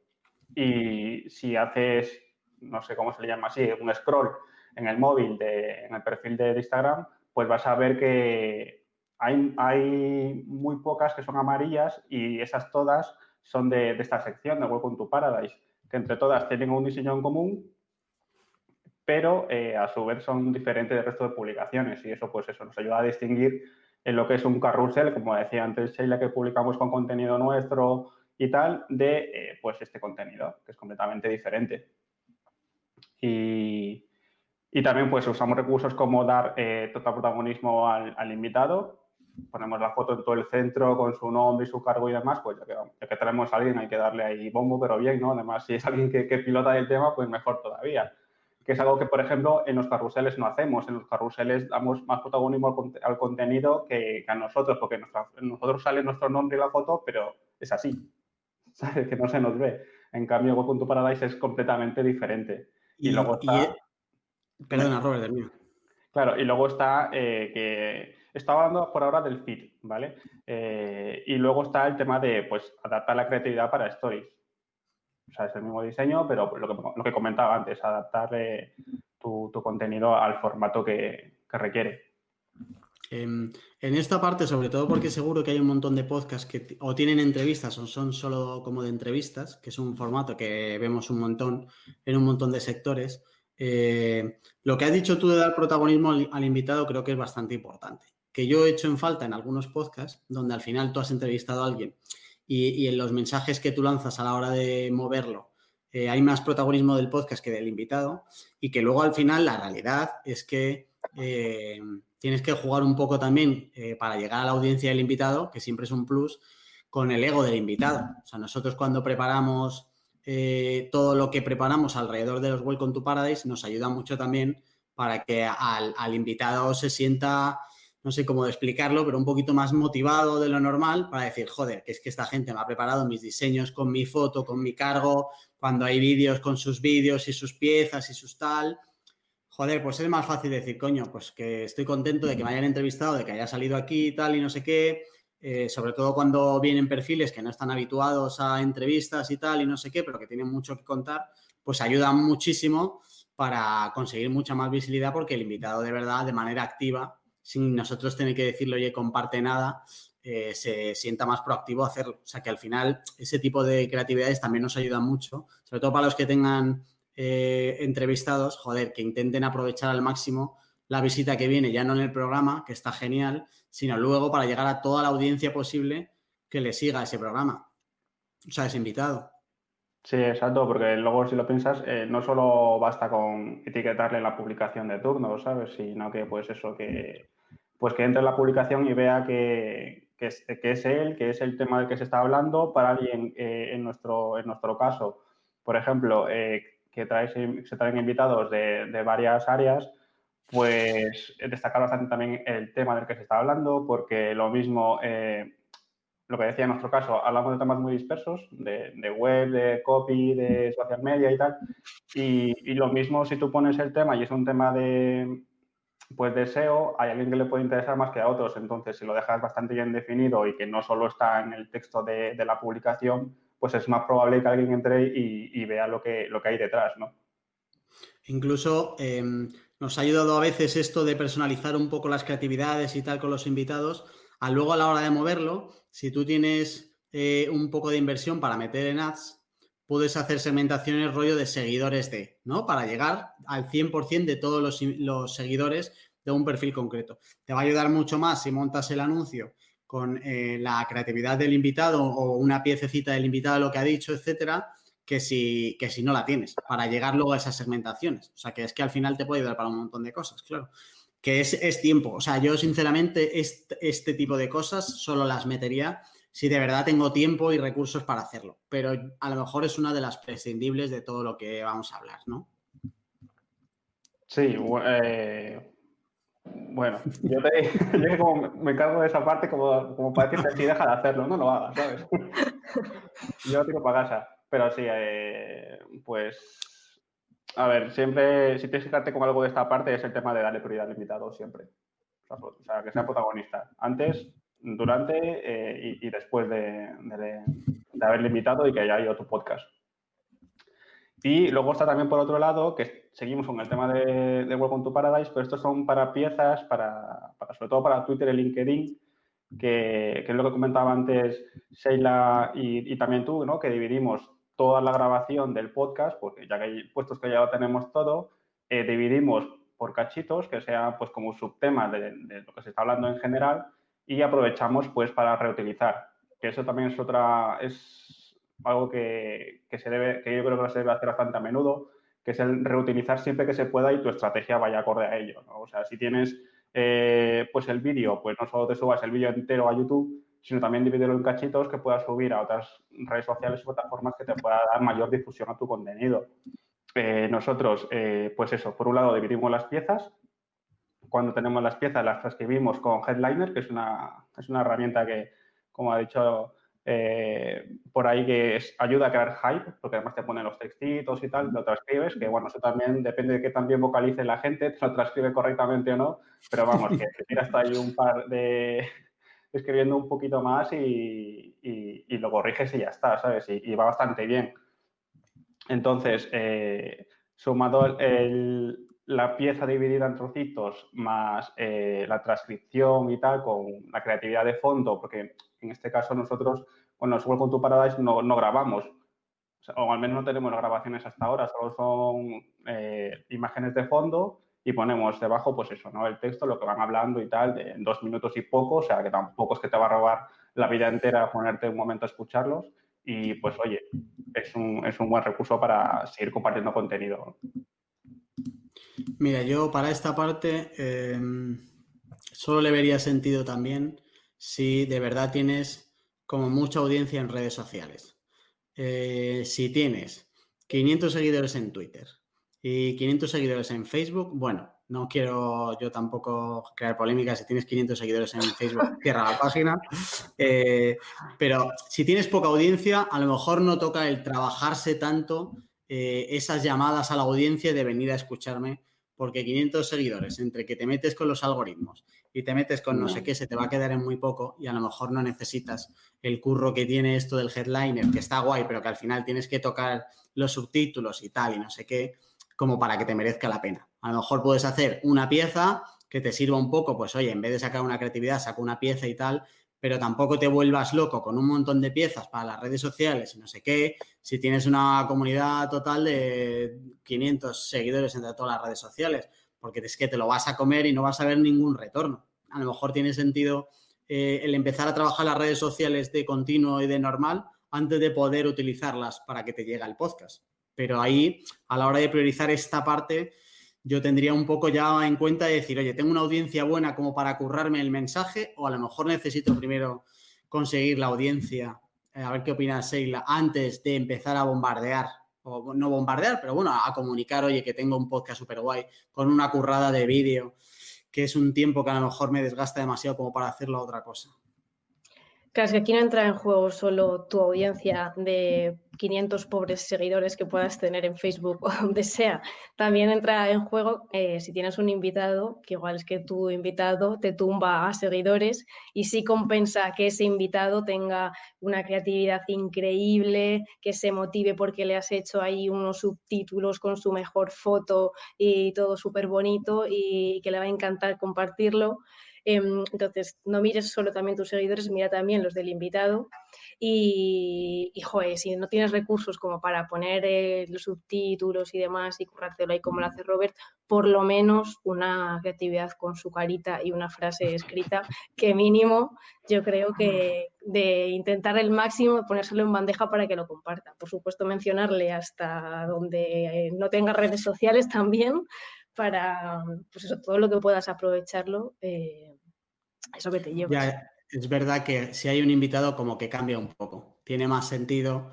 Y si haces, no sé cómo se le llama así, un scroll en el móvil, en el perfil de Instagram, pues vas a ver que hay muy pocas que son amarillas y esas todas son de esta sección de Welcome to Paradise, que entre todas tienen un diseño en común, pero a su vez son diferentes del resto de publicaciones y eso, pues eso nos ayuda a distinguir en lo que es un carrusel, como decía antes Sheila, que publicamos con contenido nuestro y tal, de pues este contenido, que es completamente diferente. Y también pues usamos recursos como dar total protagonismo al invitado. Ponemos la foto en todo el centro con su nombre y su cargo y demás, pues ya que tenemos a alguien hay que darle ahí bombo, pero bien, ¿no? Además, si es alguien que pilota el tema, pues mejor todavía. Que es algo que, por ejemplo, en los carruseles no hacemos. En los carruseles damos más protagonismo al contenido que a nosotros, porque nosotros sale nuestro nombre y la foto, pero es así, ¿sabes? Que no se nos ve. En cambio, Welcome to Paradise es completamente diferente. Y luego está... Perdona, Robert, del mío. Claro, y luego está que estaba hablando por ahora del feed, ¿vale? Y luego está el tema de, pues, adaptar la creatividad para stories. O sea, es el mismo diseño, pero lo que comentaba antes, adaptar tu contenido al formato que requiere. En esta parte, sobre todo porque seguro que hay un montón de podcasts que o tienen entrevistas o son solo como de entrevistas, que es un formato que vemos un montón en un montón de sectores. Lo que has dicho tú de dar protagonismo al invitado creo que es bastante importante. Que yo he hecho en falta en algunos podcasts donde al final tú has entrevistado a alguien y en los mensajes que tú lanzas a la hora de moverlo hay más protagonismo del podcast que del invitado y que luego al final la realidad es que tienes que jugar un poco también para llegar a la audiencia del invitado, que siempre es un plus, con el ego del invitado. O sea, nosotros cuando preparamos todo lo que preparamos alrededor de los Welcome to Paradise nos ayuda mucho también para que al invitado se sienta, no sé cómo explicarlo, pero un poquito más motivado de lo normal para decir, joder, que es que esta gente me ha preparado mis diseños con mi foto, con mi cargo, cuando hay vídeos con sus vídeos y sus piezas y sus tal. Joder, pues es más fácil decir, coño, pues que estoy contento de que me hayan entrevistado, de que haya salido aquí y tal y no sé qué, sobre todo cuando vienen perfiles que no están habituados a entrevistas y tal y no sé qué, pero que tienen mucho que contar, pues ayuda muchísimo para conseguir mucha más visibilidad porque el invitado de verdad, de manera activa, sin nosotros tener que decirle, oye, comparte nada, se sienta más proactivo a hacerlo. O sea que al final ese tipo de creatividades también nos ayudan mucho, sobre todo para los que tengan entrevistados, joder, que intenten aprovechar al máximo la visita que viene, ya no en el programa, que está genial, sino luego para llegar a toda la audiencia posible que le siga ese programa, o sea, ese invitado. Sí, exacto, porque luego si lo piensas, no solo basta con etiquetarle en la publicación de turno, ¿sabes? Sino que pues eso, que entre en la publicación y vea que es él, que es el tema del que se está hablando para alguien, en nuestro caso, por ejemplo, que se traen invitados de varias áreas, pues destacar bastante también el tema del que se está hablando, porque lo mismo... lo que decía en nuestro caso, hablamos de temas muy dispersos, de web, de copy, de social media y tal. Y lo mismo si tú pones el tema y es un tema de SEO, hay alguien que le puede interesar más que a otros. Entonces, si lo dejas bastante bien definido y que no solo está en el texto de la publicación, pues es más probable que alguien entre y vea lo que hay detrás, ¿no? Incluso nos ha ayudado a veces esto de personalizar un poco las creatividades y tal con los invitados. Luego a la hora de moverlo, si tú tienes un poco de inversión para meter en ads, puedes hacer segmentaciones rollo de seguidores ¿no? Para llegar al 100% de todos los seguidores de un perfil concreto. Te va a ayudar mucho más si montas el anuncio con la creatividad del invitado o una piececita del invitado, lo que ha dicho, etcétera, que si no la tienes, para llegar luego a esas segmentaciones. O sea, que es que al final te puede ayudar para un montón de cosas, claro. Que es tiempo. O sea, yo sinceramente este tipo de cosas solo las metería si de verdad tengo tiempo y recursos para hacerlo. Pero a lo mejor es una de las prescindibles de todo lo que vamos a hablar, ¿no? Sí, bueno, yo como me encargo de esa parte como para decirte, sí, deja de hacerlo, no lo hagas, ¿sabes? Yo tiro para casa. Pero sí, pues, a ver, siempre, si tienes que fijarte con algo de esta parte, es el tema de darle prioridad al invitado siempre. O sea, que sea protagonista. Antes, durante y después de haberle invitado y que haya ido a tu podcast. Y luego está también por otro lado, que seguimos con el tema de Welcome to Paradise, pero estos son para piezas, sobre todo para Twitter y LinkedIn, que es lo que comentaba antes Sheila y también tú, ¿no? Que dividimos toda la grabación del podcast, porque ya que hay puestos que ya lo tenemos todo, dividimos por cachitos, que sean pues como subtemas de lo que se está hablando en general, y aprovechamos pues para reutilizar. Que eso también es algo que yo creo que se debe hacer bastante a menudo, que es el reutilizar siempre que se pueda y tu estrategia vaya acorde a ello, ¿no? O sea, si tienes pues el vídeo, pues no solo te subas el vídeo entero a YouTube, sino también dividirlo en cachitos que puedas subir a otras redes sociales y plataformas que te pueda dar mayor difusión a tu contenido. Nosotros, pues eso, por un lado dividimos las piezas. Cuando tenemos las piezas las transcribimos con Headliner, que es una herramienta que, como ha dicho por ahí, que ayuda a crear hype, porque además te pone los textitos y tal, lo transcribes, que bueno, eso también depende de qué tan bien vocalice la gente, te lo transcribe correctamente o no, pero vamos, que te tiras ahí un par de escribiendo un poquito más y lo corriges y ya está, ¿sabes? Y va bastante bien. Entonces, sumado la pieza dividida en trocitos más la transcripción y tal, con la creatividad de fondo, porque en este caso nosotros, bueno, Welcome to Paradise no grabamos, o al menos no tenemos grabaciones hasta ahora, solo son imágenes de fondo y ponemos debajo, pues eso, ¿no? El texto, lo que van hablando y tal, de 2 minutos y poco, o sea, que tampoco es que te va a robar la vida entera ponerte un momento a escucharlos y, pues, oye, es un buen recurso para seguir compartiendo contenido. Mira, yo para esta parte solo le vería sentido también si de verdad tienes como mucha audiencia en redes sociales. Si tienes 500 seguidores en Twitter y 500 seguidores en Facebook, bueno, no quiero yo tampoco crear polémica. Si tienes 500 seguidores en Facebook, cierra la página. Pero si tienes poca audiencia, a lo mejor no toca el trabajarse tanto esas llamadas a la audiencia de venir a escucharme, porque 500 seguidores, entre que te metes con los algoritmos y te metes con no sé qué, se te va a quedar en muy poco y a lo mejor no necesitas el curro que tiene esto del headliner, que está guay, pero que al final tienes que tocar los subtítulos y tal y no sé qué, como para que te merezca la pena. A lo mejor puedes hacer una pieza que te sirva un poco, pues oye, en vez de sacar una creatividad, saca una pieza y tal, pero tampoco te vuelvas loco con un montón de piezas para las redes sociales y no sé qué, si tienes una comunidad total de 500 seguidores entre todas las redes sociales, porque es que te lo vas a comer y no vas a ver ningún retorno. A lo mejor tiene sentido el empezar a trabajar las redes sociales de continuo y de normal antes de poder utilizarlas para que te llegue el podcast. Pero ahí, a la hora de priorizar esta parte, yo tendría un poco ya en cuenta de decir, oye, tengo una audiencia buena como para currarme el mensaje, o a lo mejor necesito primero conseguir la audiencia, a ver qué opina Sheila, antes de empezar a bombardear, o no bombardear, pero bueno, a comunicar, oye, que tengo un podcast súper guay, con una currada de vídeo, que es un tiempo que a lo mejor me desgasta demasiado como para hacerlo a otra cosa. Claro, es que aquí no entra en juego solo tu audiencia de 500 pobres seguidores que puedas tener en Facebook o donde sea. También entra en juego si tienes un invitado, que igual es que tu invitado te tumba a seguidores y sí compensa que ese invitado tenga una creatividad increíble, que se motive porque le has hecho ahí unos subtítulos con su mejor foto y todo súper bonito y que le va a encantar compartirlo. Entonces, no mires solo también tus seguidores, mira también los del invitado y joder, si no tienes recursos como para poner los subtítulos y demás y currártelo ahí como lo hace Robert, por lo menos una creatividad con su carita y una frase escrita que mínimo yo creo que de intentar el máximo ponérselo en bandeja para que lo comparta. Por supuesto, mencionarle hasta donde no tenga redes sociales también para, pues eso, todo lo que puedas aprovecharlo, eso que te llevas. Ya, es verdad que si hay un invitado como que cambia un poco, tiene más sentido,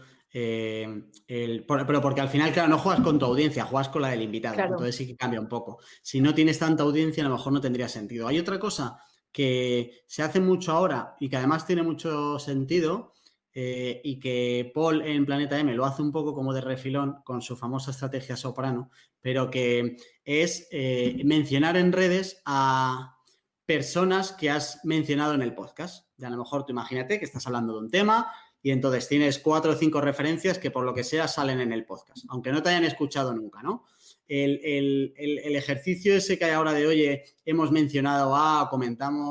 pero porque al final, claro, no juegas con tu audiencia, juegas con la del invitado, Claro. Entonces sí que cambia un poco. Si no tienes tanta audiencia, a lo mejor no tendría sentido. Hay otra cosa que se hace mucho ahora y que además tiene mucho sentido, y que Paul en Planeta M lo hace un poco como de refilón con su famosa estrategia soprano, pero que es mencionar en redes a personas que has mencionado en el podcast. Y a lo mejor tú imagínate que estás hablando de un tema y entonces tienes 4 o 5 referencias que por lo que sea salen en el podcast, aunque no te hayan escuchado nunca, ¿no? El ejercicio ese que hay ahora de, oye, hemos mencionado A, comentamos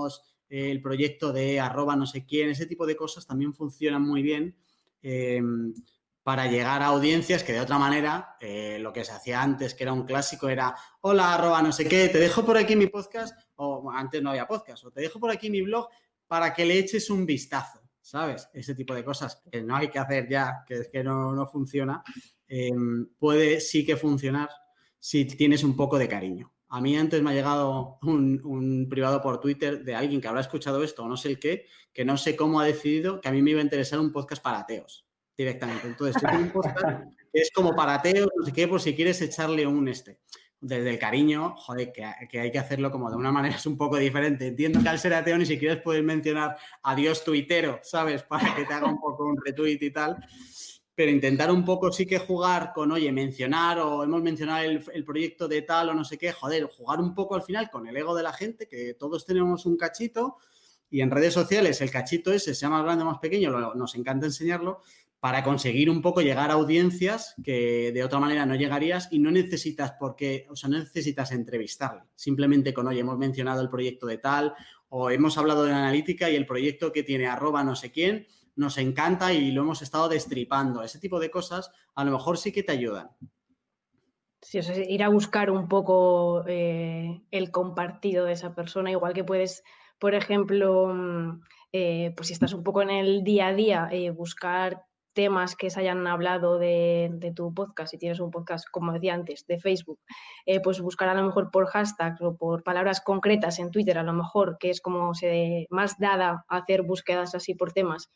el proyecto de @ no sé quién, ese tipo de cosas también funcionan muy bien para llegar a audiencias que de otra manera, lo que se hacía antes, que era un clásico, era hola, @ no sé qué, te dejo por aquí mi podcast, o antes no había podcast, o te dejo por aquí mi blog para que le eches un vistazo, ¿sabes? Ese tipo de cosas que no hay que hacer ya, que es que no funciona, puede sí que funcionar si tienes un poco de cariño. A mí antes me ha llegado un privado por Twitter de alguien que habrá escuchado esto o no sé el qué, que no sé cómo ha decidido que a mí me iba a interesar un podcast para ateos directamente. Entonces, yo tengo un podcast que es como para ateos, no sé qué, por si quieres echarle un desde el cariño, joder, que hay que hacerlo como de una manera es un poco diferente. Entiendo que al ser ateo ni siquiera puedes mencionar adiós tuitero, ¿sabes? Para que te haga un poco un retweet y tal. Pero intentar un poco sí que jugar con, oye, mencionar o hemos mencionado el proyecto de tal o no sé qué, joder, jugar un poco al final con el ego de la gente, que todos tenemos un cachito y en redes sociales el cachito ese, sea más grande o más pequeño, nos encanta enseñarlo para conseguir un poco llegar a audiencias que de otra manera no llegarías y no necesitas no necesitas entrevistarle. Simplemente con, oye, hemos mencionado el proyecto de tal o hemos hablado de la analítica y el proyecto que tiene @ no sé quién nos encanta y lo hemos estado destripando. Ese tipo de cosas a lo mejor sí que te ayudan. Sí, o sea, ir a buscar un poco el compartido de esa persona, igual que puedes, por ejemplo, pues si estás un poco en el día a día, buscar temas que se hayan hablado de tu podcast, si tienes un podcast, como decía antes, de Facebook, pues buscar a lo mejor por hashtags o por palabras concretas en Twitter, a lo mejor, que es como más dada a hacer búsquedas así por temas.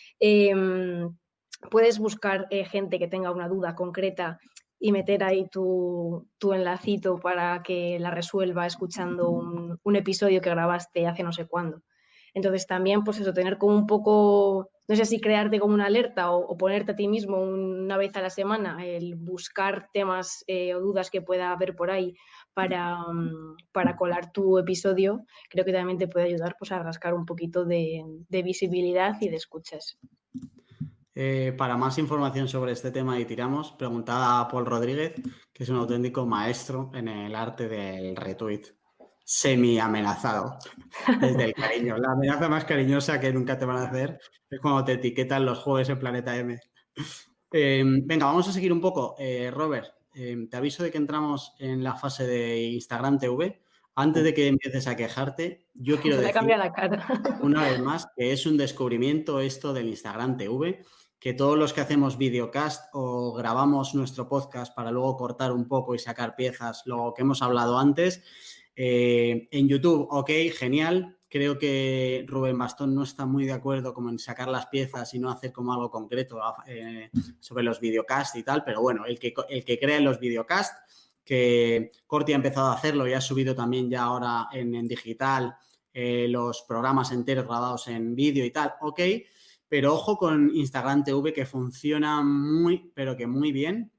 Puedes buscar gente que tenga una duda concreta y meter ahí tu enlacito para que la resuelva escuchando un episodio que grabaste hace no sé cuándo. Entonces también, pues eso, tener como un poco, no sé si crearte como una alerta o ponerte a ti mismo una vez a la semana, el buscar temas o dudas que pueda haber por ahí para colar tu episodio, creo que también te puede ayudar pues, a rascar un poquito de visibilidad y de escuchas. Para más información sobre este tema y tiramos, preguntad a Paul Rodríguez, que es un auténtico maestro en el arte del retweet semi-amenazado desde el cariño. La amenaza más cariñosa que nunca te van a hacer es cuando te etiquetan los jueves en Planeta M. Venga, vamos a seguir un poco. Robert, te aviso de que entramos en la fase de Instagram TV. Antes de que empieces a quejarte, yo quiero Se le decir cambia la cara. una vez más que es un descubrimiento esto del Instagram TV, que todos los que hacemos videocast o grabamos nuestro podcast para luego cortar un poco y sacar piezas, lo que hemos hablado antes, en YouTube, ok, genial. Creo que Rubén Bastón no está muy de acuerdo como en sacar las piezas y no hacer como algo concreto sobre los videocasts y tal, pero bueno, el que crea en los videocasts, que Corti ha empezado a hacerlo y ha subido también ya ahora en digital los programas enteros grabados en vídeo y tal, ok, pero ojo con Instagram TV que funciona pero que muy bien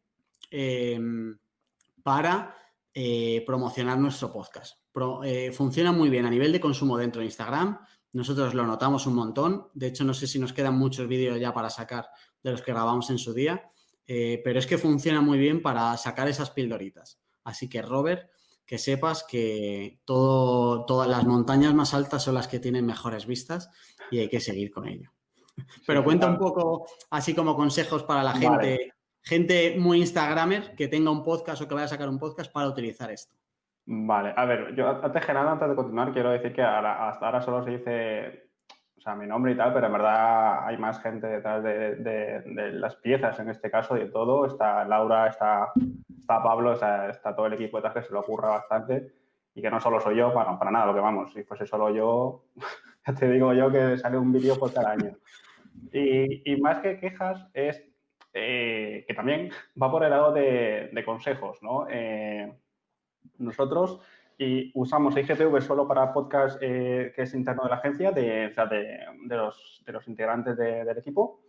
para promocionar nuestro podcast. Funciona muy bien a nivel de consumo dentro de Instagram. Nosotros lo notamos un montón. De hecho, no sé si nos quedan muchos vídeos ya para sacar de los que grabamos en su día, pero es que funciona muy bien para sacar esas pildoritas. Así que, Robert, que sepas que todas las montañas más altas son las que tienen mejores vistas y hay que seguir con ello. Pero sí, cuenta un poco, así como consejos para la gente muy instagramer que tenga un podcast o que vaya a sacar un podcast para utilizar esto. Vale, a ver, yo antes de continuar, quiero decir que hasta ahora solo se dice, o sea, mi nombre y tal, pero en verdad hay más gente detrás de las piezas, en este caso, y de todo. Está Laura, está Pablo, está todo el equipo detrás que se lo ocurra bastante y que no solo soy yo, bueno, para nada, lo que vamos, si fuese solo yo, ya te digo yo que sale un vídeo por cada año. Y más que quejas es que también va por el lado de consejos, ¿no? Nosotros usamos IGTV solo para podcast que es interno de la agencia, de los integrantes del equipo.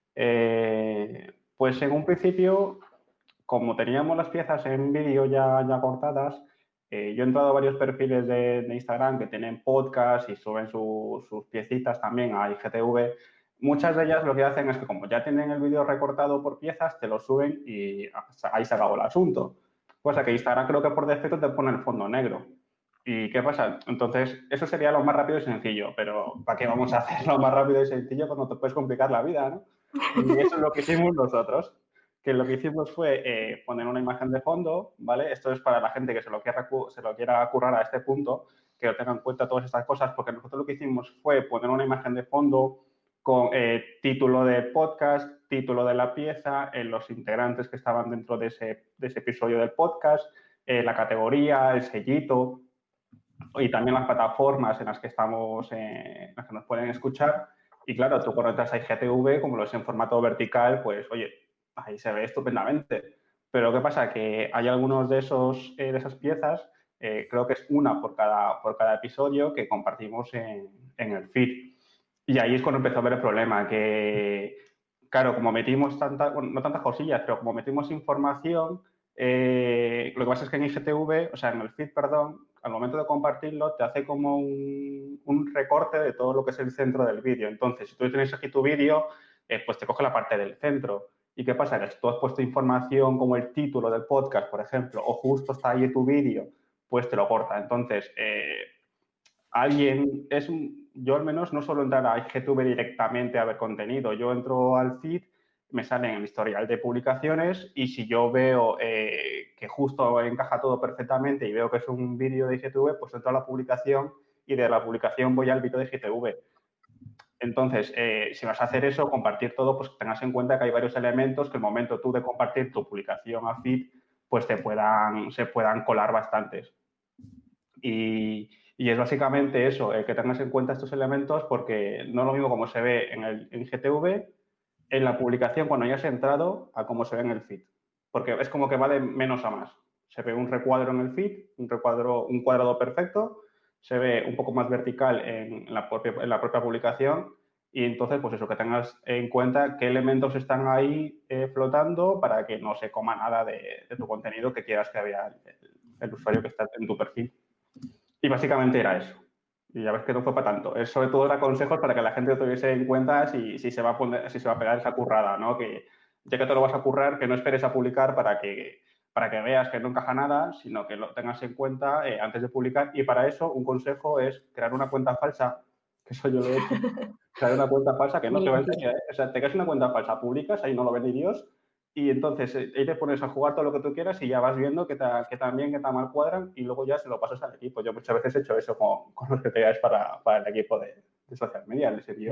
Pues en un principio, como teníamos las piezas en vídeo ya cortadas, yo he entrado a varios perfiles de Instagram que tienen podcast y suben sus piecitas también a IGTV. Muchas de ellas lo que hacen es que como ya tienen el vídeo recortado por piezas, te lo suben y ahí se acabó el asunto. Cosa que Instagram creo que por defecto te pone el fondo negro. ¿Y qué pasa? Entonces, eso sería lo más rápido y sencillo, pero ¿para qué vamos a hacer lo más rápido y sencillo cuando te puedes complicar la vida, ¿no? Y eso es lo que hicimos nosotros, que lo que hicimos fue poner una imagen de fondo, ¿vale? Esto es para la gente que se lo quiera currar a este punto, que lo tenga en cuenta todas estas cosas, porque nosotros lo que hicimos fue poner una imagen de fondo con título de podcast, título de la pieza, los integrantes que estaban dentro de ese episodio del podcast, la categoría, el sellito, y también las plataformas en las que estamos, en las que nos pueden escuchar. Y claro, tú cuando entras a IGTV, como lo es en formato vertical, pues oye, ahí se ve estupendamente. Pero ¿qué pasa? Que hay algunos de esas piezas, creo que es una por cada episodio que compartimos en el feed. Y ahí es cuando empezó a haber el problema, que claro, como metimos no tantas cosillas, pero como metimos información, lo que pasa es que en IGTV, o sea, en el feed, perdón, al momento de compartirlo, te hace como un recorte de todo lo que es el centro del vídeo. Entonces, si tú tienes aquí tu vídeo, pues te coge la parte del centro. ¿Y qué pasa? Que si tú has puesto información como el título del podcast, por ejemplo, o justo está ahí tu vídeo, pues te lo corta. Entonces, yo al menos no suelo entrar a IGTV directamente a ver contenido. Yo entro al feed, me sale en el historial de publicaciones y si yo veo que justo encaja todo perfectamente y veo que es un vídeo de IGTV, pues entro a la publicación y de la publicación voy al vídeo de IGTV. Entonces, si vas a hacer eso, compartir todo, pues tengas en cuenta que hay varios elementos que el momento tú de compartir tu publicación a feed, pues se puedan colar bastantes. Y es básicamente eso, que tengas en cuenta estos elementos porque no es lo mismo como se ve en IGTV, en la publicación cuando ya has entrado, a cómo se ve en el feed. Porque es como que va de menos a más. Se ve un recuadro en el feed, un cuadrado perfecto, se ve un poco más vertical en la propia publicación y entonces, pues eso, que tengas en cuenta qué elementos están ahí flotando para que no se coma nada de tu contenido que quieras que vea el usuario que está en tu perfil. Y básicamente era eso. Y ya ves que no fue para tanto. Es sobre todo era consejos para que la gente lo tuviese en cuenta si se va a pegar esa currada, ¿no? Que ya que te lo vas a currar, que no esperes a publicar para que veas que no encaja nada, sino que lo tengas en cuenta antes de publicar. Y para eso, un consejo es crear una cuenta falsa, que eso yo lo he hecho. Crear una cuenta falsa que no te va a enseñar. O sea, te creas una cuenta falsa, publicas, ahí no lo ve ni Dios. Y entonces ahí te pones a jugar todo lo que tú quieras y ya vas viendo que tan bien, que tan mal cuadran y luego ya se lo pasas al equipo. Yo muchas veces he hecho eso con los que creáis para el equipo de social media. Les envío.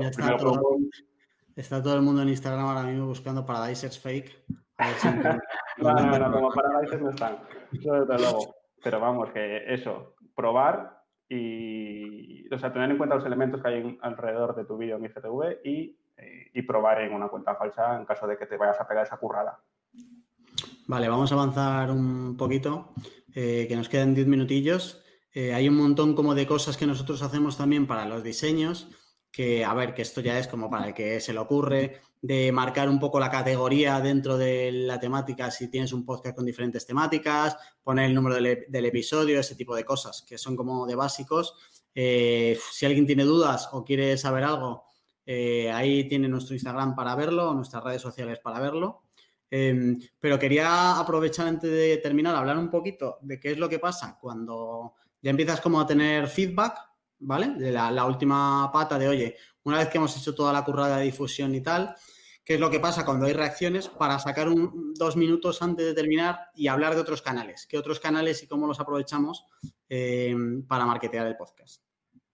Está todo el mundo en Instagram ahora mismo buscando Paradisers fake. A ver si no, como Paradisers no están. Eso desde luego. Pero vamos, que eso, probar y, o sea, tener en cuenta los elementos que hay alrededor de tu vídeo en IGTV y probar en una cuenta falsa en caso de que te vayas a pegar esa currada. Vale, vamos a avanzar un poquito, que nos quedan 10 minutillos. Hay un montón como de cosas que nosotros hacemos también para los diseños, que a ver, que esto ya es como para el que se le ocurre, de marcar un poco la categoría dentro de la temática, si tienes un podcast con diferentes temáticas, poner el número del episodio, ese tipo de cosas, que son como de básicos. Si alguien tiene dudas o quiere saber algo, ahí tiene nuestro Instagram para verlo, nuestras redes sociales para verlo. Pero quería aprovechar antes de terminar, hablar un poquito de qué es lo que pasa cuando ya empiezas como a tener feedback, ¿vale? De la última pata de, oye, una vez que hemos hecho toda la currada de difusión y tal, qué es lo que pasa cuando hay reacciones para sacar 2 minutos antes de terminar y hablar de otros canales. ¿Qué otros canales y cómo los aprovechamos para marketear el podcast?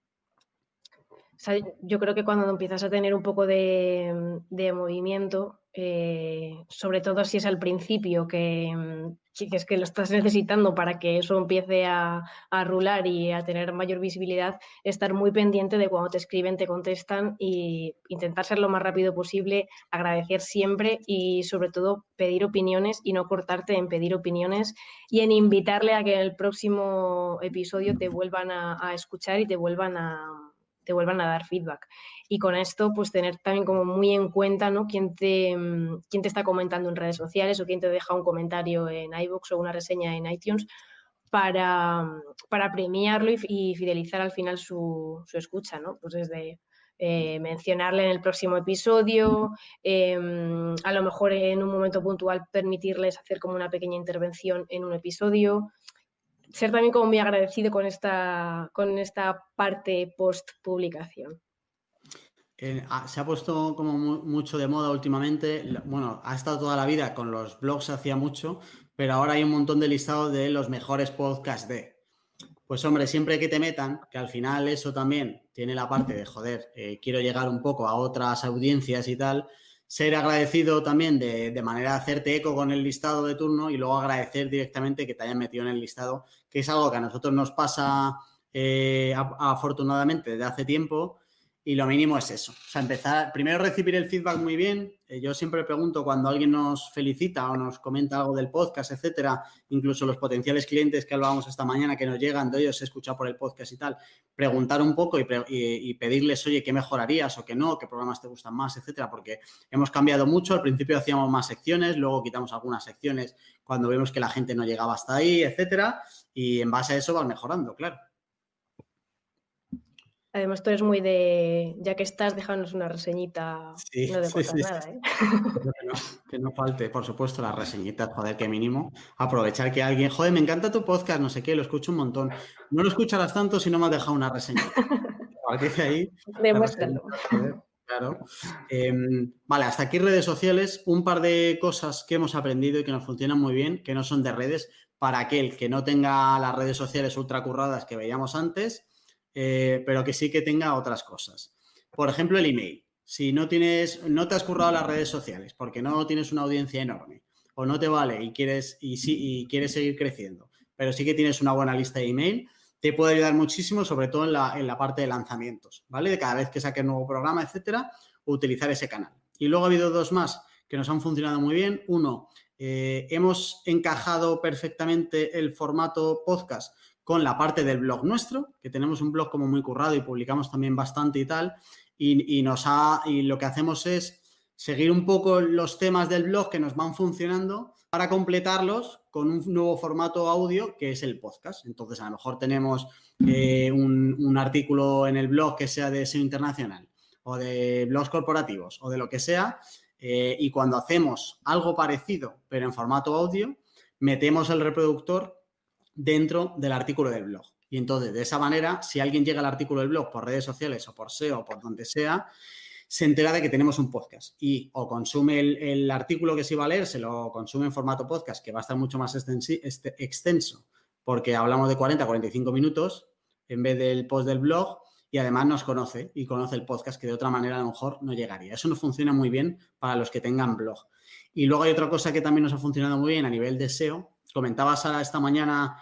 O sea, yo creo que cuando empiezas a tener un poco de movimiento, sobre todo si es al principio, que es que lo estás necesitando para que eso empiece a rular y a tener mayor visibilidad, estar muy pendiente de cuando te escriben, te contestan y intentar ser lo más rápido posible, agradecer siempre y sobre todo pedir opiniones y no cortarte en pedir opiniones y en invitarle a que en el próximo episodio te vuelvan a escuchar y te vuelvan a dar feedback. Y con esto, pues tener también como muy en cuenta, ¿no? quién te está comentando en redes sociales o quién te deja un comentario en iVoox o una reseña en iTunes para premiarlo y fidelizar al final su escucha, ¿no? Pues desde mencionarle en el próximo episodio, a lo mejor en un momento puntual permitirles hacer como una pequeña intervención en un episodio. ser también como muy agradecido con esta parte post-publicación. Se ha puesto como mucho de moda últimamente. Bueno, ha estado toda la vida con los blogs, se hacía mucho, pero ahora hay un montón de listados de los mejores podcasts de. Pues hombre, siempre que te metan, que al final eso también tiene la parte de, joder, quiero llegar un poco a otras audiencias y tal, ser agradecido también de manera de hacerte eco con el listado de turno y luego agradecer directamente que te hayan metido en el listado, que es algo que a nosotros nos pasa afortunadamente desde hace tiempo. Y lo mínimo es eso. O sea, empezar, primero recibir el feedback muy bien. Yo siempre pregunto cuando alguien nos felicita o nos comenta algo del podcast, etcétera, incluso los potenciales clientes que hablábamos esta mañana que nos llegan de ellos, he escuchado por el podcast y tal, preguntar un poco y pedirles, oye, ¿qué mejorarías o qué no? ¿Qué programas te gustan más? Etcétera, porque hemos cambiado mucho. Al principio hacíamos más secciones, luego quitamos algunas secciones cuando vemos que la gente no llegaba hasta ahí, etcétera, y en base a eso vas mejorando, claro. Además, tú eres muy de, ya que estás, déjanos una reseñita, sí, no de sí, nada, sí. ¿eh? Que no falte, por supuesto, las reseñitas, joder, que mínimo. Aprovechar que alguien, joder, me encanta tu podcast, no sé qué, lo escucho un montón. No lo escucharás tanto si no me has dejado una reseñita. A partir de ahí, Demuéstralo. joder, claro. Vale, hasta aquí redes sociales. Un par de cosas que hemos aprendido y que nos funcionan muy bien, que no son de redes, para aquel que no tenga las redes sociales ultra curradas que veíamos antes, pero que sí que tenga otras cosas. Por ejemplo, el email. Si no te has currado las redes sociales porque no tienes una audiencia enorme o no te vale y quieres seguir creciendo, pero sí que tienes una buena lista de email, te puede ayudar muchísimo, sobre todo en la parte de lanzamientos, ¿vale? De cada vez que saques un nuevo programa, etcétera, utilizar ese canal. Y luego ha habido dos más que nos han funcionado muy bien. Uno, hemos encajado perfectamente el formato podcast con la parte del blog nuestro, que tenemos un blog como muy currado y publicamos también bastante y tal, y lo que hacemos es seguir un poco los temas del blog que nos van funcionando para completarlos con un nuevo formato audio que es el podcast. Entonces, a lo mejor tenemos un artículo en el blog que sea de SEO internacional o de blogs corporativos o de lo que sea, y cuando hacemos algo parecido pero en formato audio, metemos el reproductor dentro del artículo del blog. Y entonces, de esa manera, si alguien llega al artículo del blog por redes sociales o por SEO o por donde sea, se entera de que tenemos un podcast y o consume el artículo que se iba a leer, se lo consume en formato podcast, que va a estar mucho más extenso, porque hablamos de 40 a 45 minutos en vez del post del blog, y además nos conoce y conoce el podcast, que de otra manera a lo mejor no llegaría. Eso nos funciona muy bien para los que tengan blog. Y luego hay otra cosa que también nos ha funcionado muy bien a nivel de SEO. Comentaba Sara esta mañana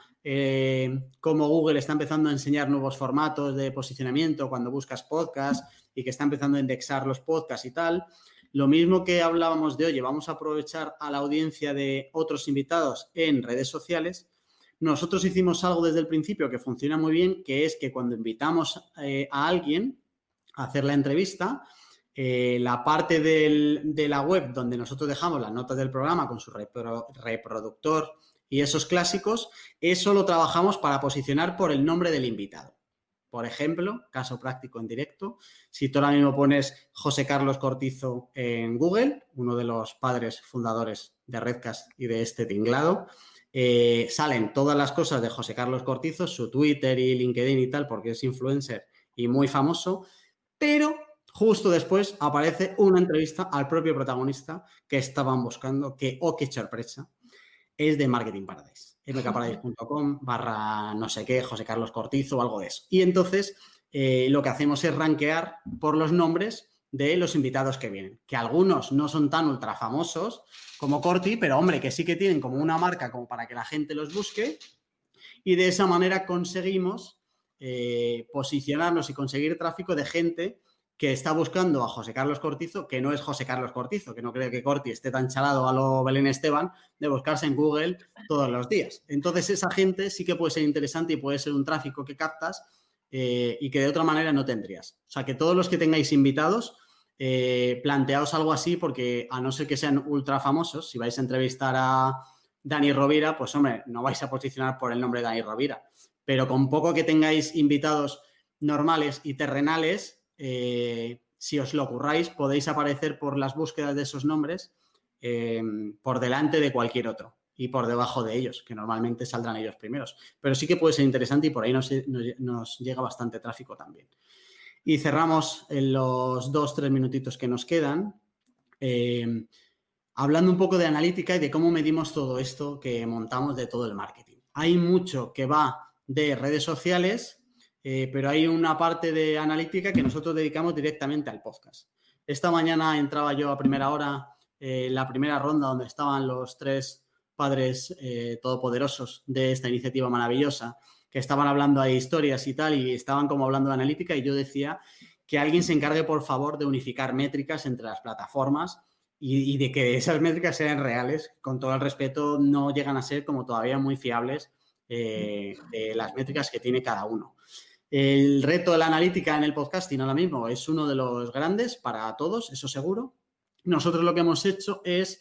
cómo Google está empezando a enseñar nuevos formatos de posicionamiento cuando buscas podcast y que está empezando a indexar los podcasts y tal. Lo mismo que hablábamos de, oye, vamos a aprovechar a la audiencia de otros invitados en redes sociales. Nosotros hicimos algo desde el principio que funciona muy bien, que es que cuando invitamos a alguien a hacer la entrevista, la parte de la web donde nosotros dejamos las notas del programa con su reproductor y esos clásicos, eso lo trabajamos para posicionar por el nombre del invitado. Por ejemplo, caso práctico en directo, si tú ahora mismo pones José Carlos Cortizo en Google, uno de los padres fundadores de Redcast y de este tinglado, salen todas las cosas de José Carlos Cortizo, su Twitter y LinkedIn y tal, porque es influencer y muy famoso, pero justo después aparece una entrevista al propio protagonista que estaban buscando, que, oh, qué sorpresa, es de Marketing Paradise, mkparadise.com / no sé qué, José Carlos Cortizo o algo de eso. Y entonces lo que hacemos es rankear por los nombres de los invitados que vienen, que algunos no son tan ultra famosos como Corti, pero hombre, que sí que tienen como una marca como para que la gente los busque, y de esa manera conseguimos posicionarnos y conseguir tráfico de gente que está buscando a José Carlos Cortizo, que no es José Carlos Cortizo, que no creo que Corti esté tan chalado a lo Belén Esteban de buscarse en Google todos los días. Entonces, esa gente sí que puede ser interesante y puede ser un tráfico que captas y que de otra manera no tendrías. O sea, que todos los que tengáis invitados, planteaos algo así, porque a no ser que sean ultra famosos, si vais a entrevistar a Dani Rovira, pues hombre, no vais a posicionar por el nombre de Dani Rovira. Pero con poco que tengáis invitados normales y terrenales, si os lo curráis, podéis aparecer por las búsquedas de esos nombres por delante de cualquier otro. y por debajo de ellos, que normalmente saldrán ellos primeros. Pero sí que puede ser interesante y por ahí nos llega bastante tráfico también. Y cerramos en los 2-3 minutitos que nos quedan, hablando un poco de analítica y de cómo medimos todo esto que montamos de todo el marketing. Hay mucho que va de redes sociales, pero hay una parte de analítica que nosotros dedicamos directamente al podcast. Esta mañana entraba yo a primera hora, la primera ronda donde estaban los 3 padres todopoderosos de esta iniciativa maravillosa, que estaban hablando de historias y tal, y estaban como hablando de analítica, y yo decía que alguien se encargue, por favor, de unificar métricas entre las plataformas y de que esas métricas sean reales. Con todo el respeto, no llegan a ser como todavía muy fiables de las métricas que tiene cada uno. El reto de la analítica en el podcasting ahora mismo es uno de los grandes para todos, eso seguro. Nosotros lo que hemos hecho es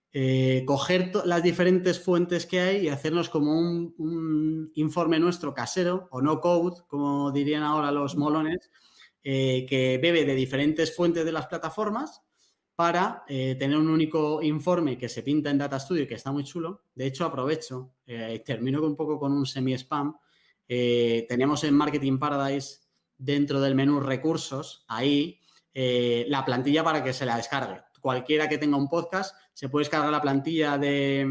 coger las diferentes fuentes que hay y hacernos como un informe nuestro casero o no code, como dirían ahora los molones, que bebe de diferentes fuentes de las plataformas para tener un único informe que se pinta en Data Studio y que está muy chulo. De hecho, aprovecho, termino un poco con un semi-spam. Tenemos en Marketing Paradise, dentro del menú recursos, ahí la plantilla para que se la descargue. Cualquiera que tenga un podcast se puede descargar la plantilla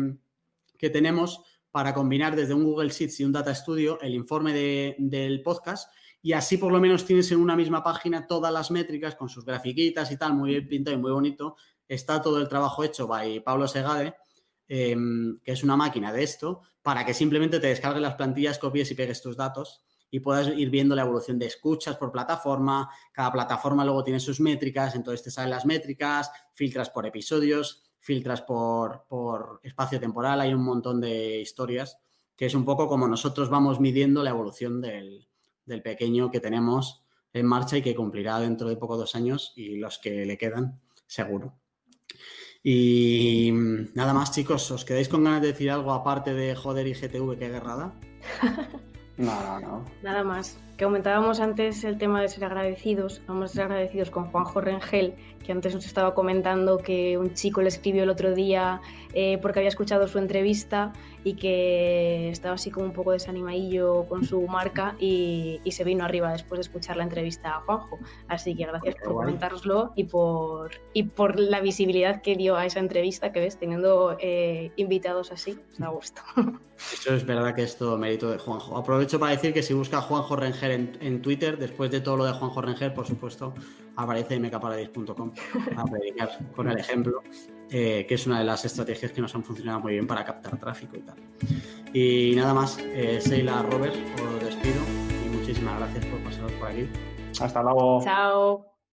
que tenemos para combinar desde un Google Sheets y un Data Studio el informe del podcast, y así por lo menos tienes en una misma página todas las métricas con sus grafiquitas y tal, muy bien pintado y muy bonito. Está todo el trabajo hecho by Pablo Segade, que es una máquina de esto, para que simplemente te descargues las plantillas, copies y pegues tus datos y puedas ir viendo la evolución de escuchas por plataforma. Cada plataforma luego tiene sus métricas, entonces te salen las métricas, filtras por episodios, filtras por espacio temporal, hay un montón de historias, que es un poco como nosotros vamos midiendo la evolución del pequeño que tenemos en marcha y que cumplirá dentro de poco 2 años y los que le quedan, seguro. Y nada más, chicos, ¿os quedáis con ganas de decir algo aparte de joder y GTV qué guerrada? No. Nada más. Que comentábamos antes el tema de ser agradecidos. Vamos a ser agradecidos con Juanjo Rengel, que antes nos estaba comentando que un chico le escribió el otro día porque había escuchado su entrevista y que estaba así como un poco desanimadillo con su marca y se vino arriba después de escuchar la entrevista a Juanjo. Así que gracias por comentároslo y por la visibilidad que dio a esa entrevista, que ves, teniendo invitados así, os da gusto. Eso es verdad que es todo mérito de Juanjo. Aprovecho para decir que si busca Juanjo Rengel en Twitter, después de todo lo de Juanjo Rengel, por supuesto, aparece mkparadise.com a predicar con el ejemplo, que es una de las estrategias que nos han funcionado muy bien para captar tráfico y tal. Y nada más, Sheila, Robert, os despido y muchísimas gracias por pasaros por aquí. Hasta luego. Chao.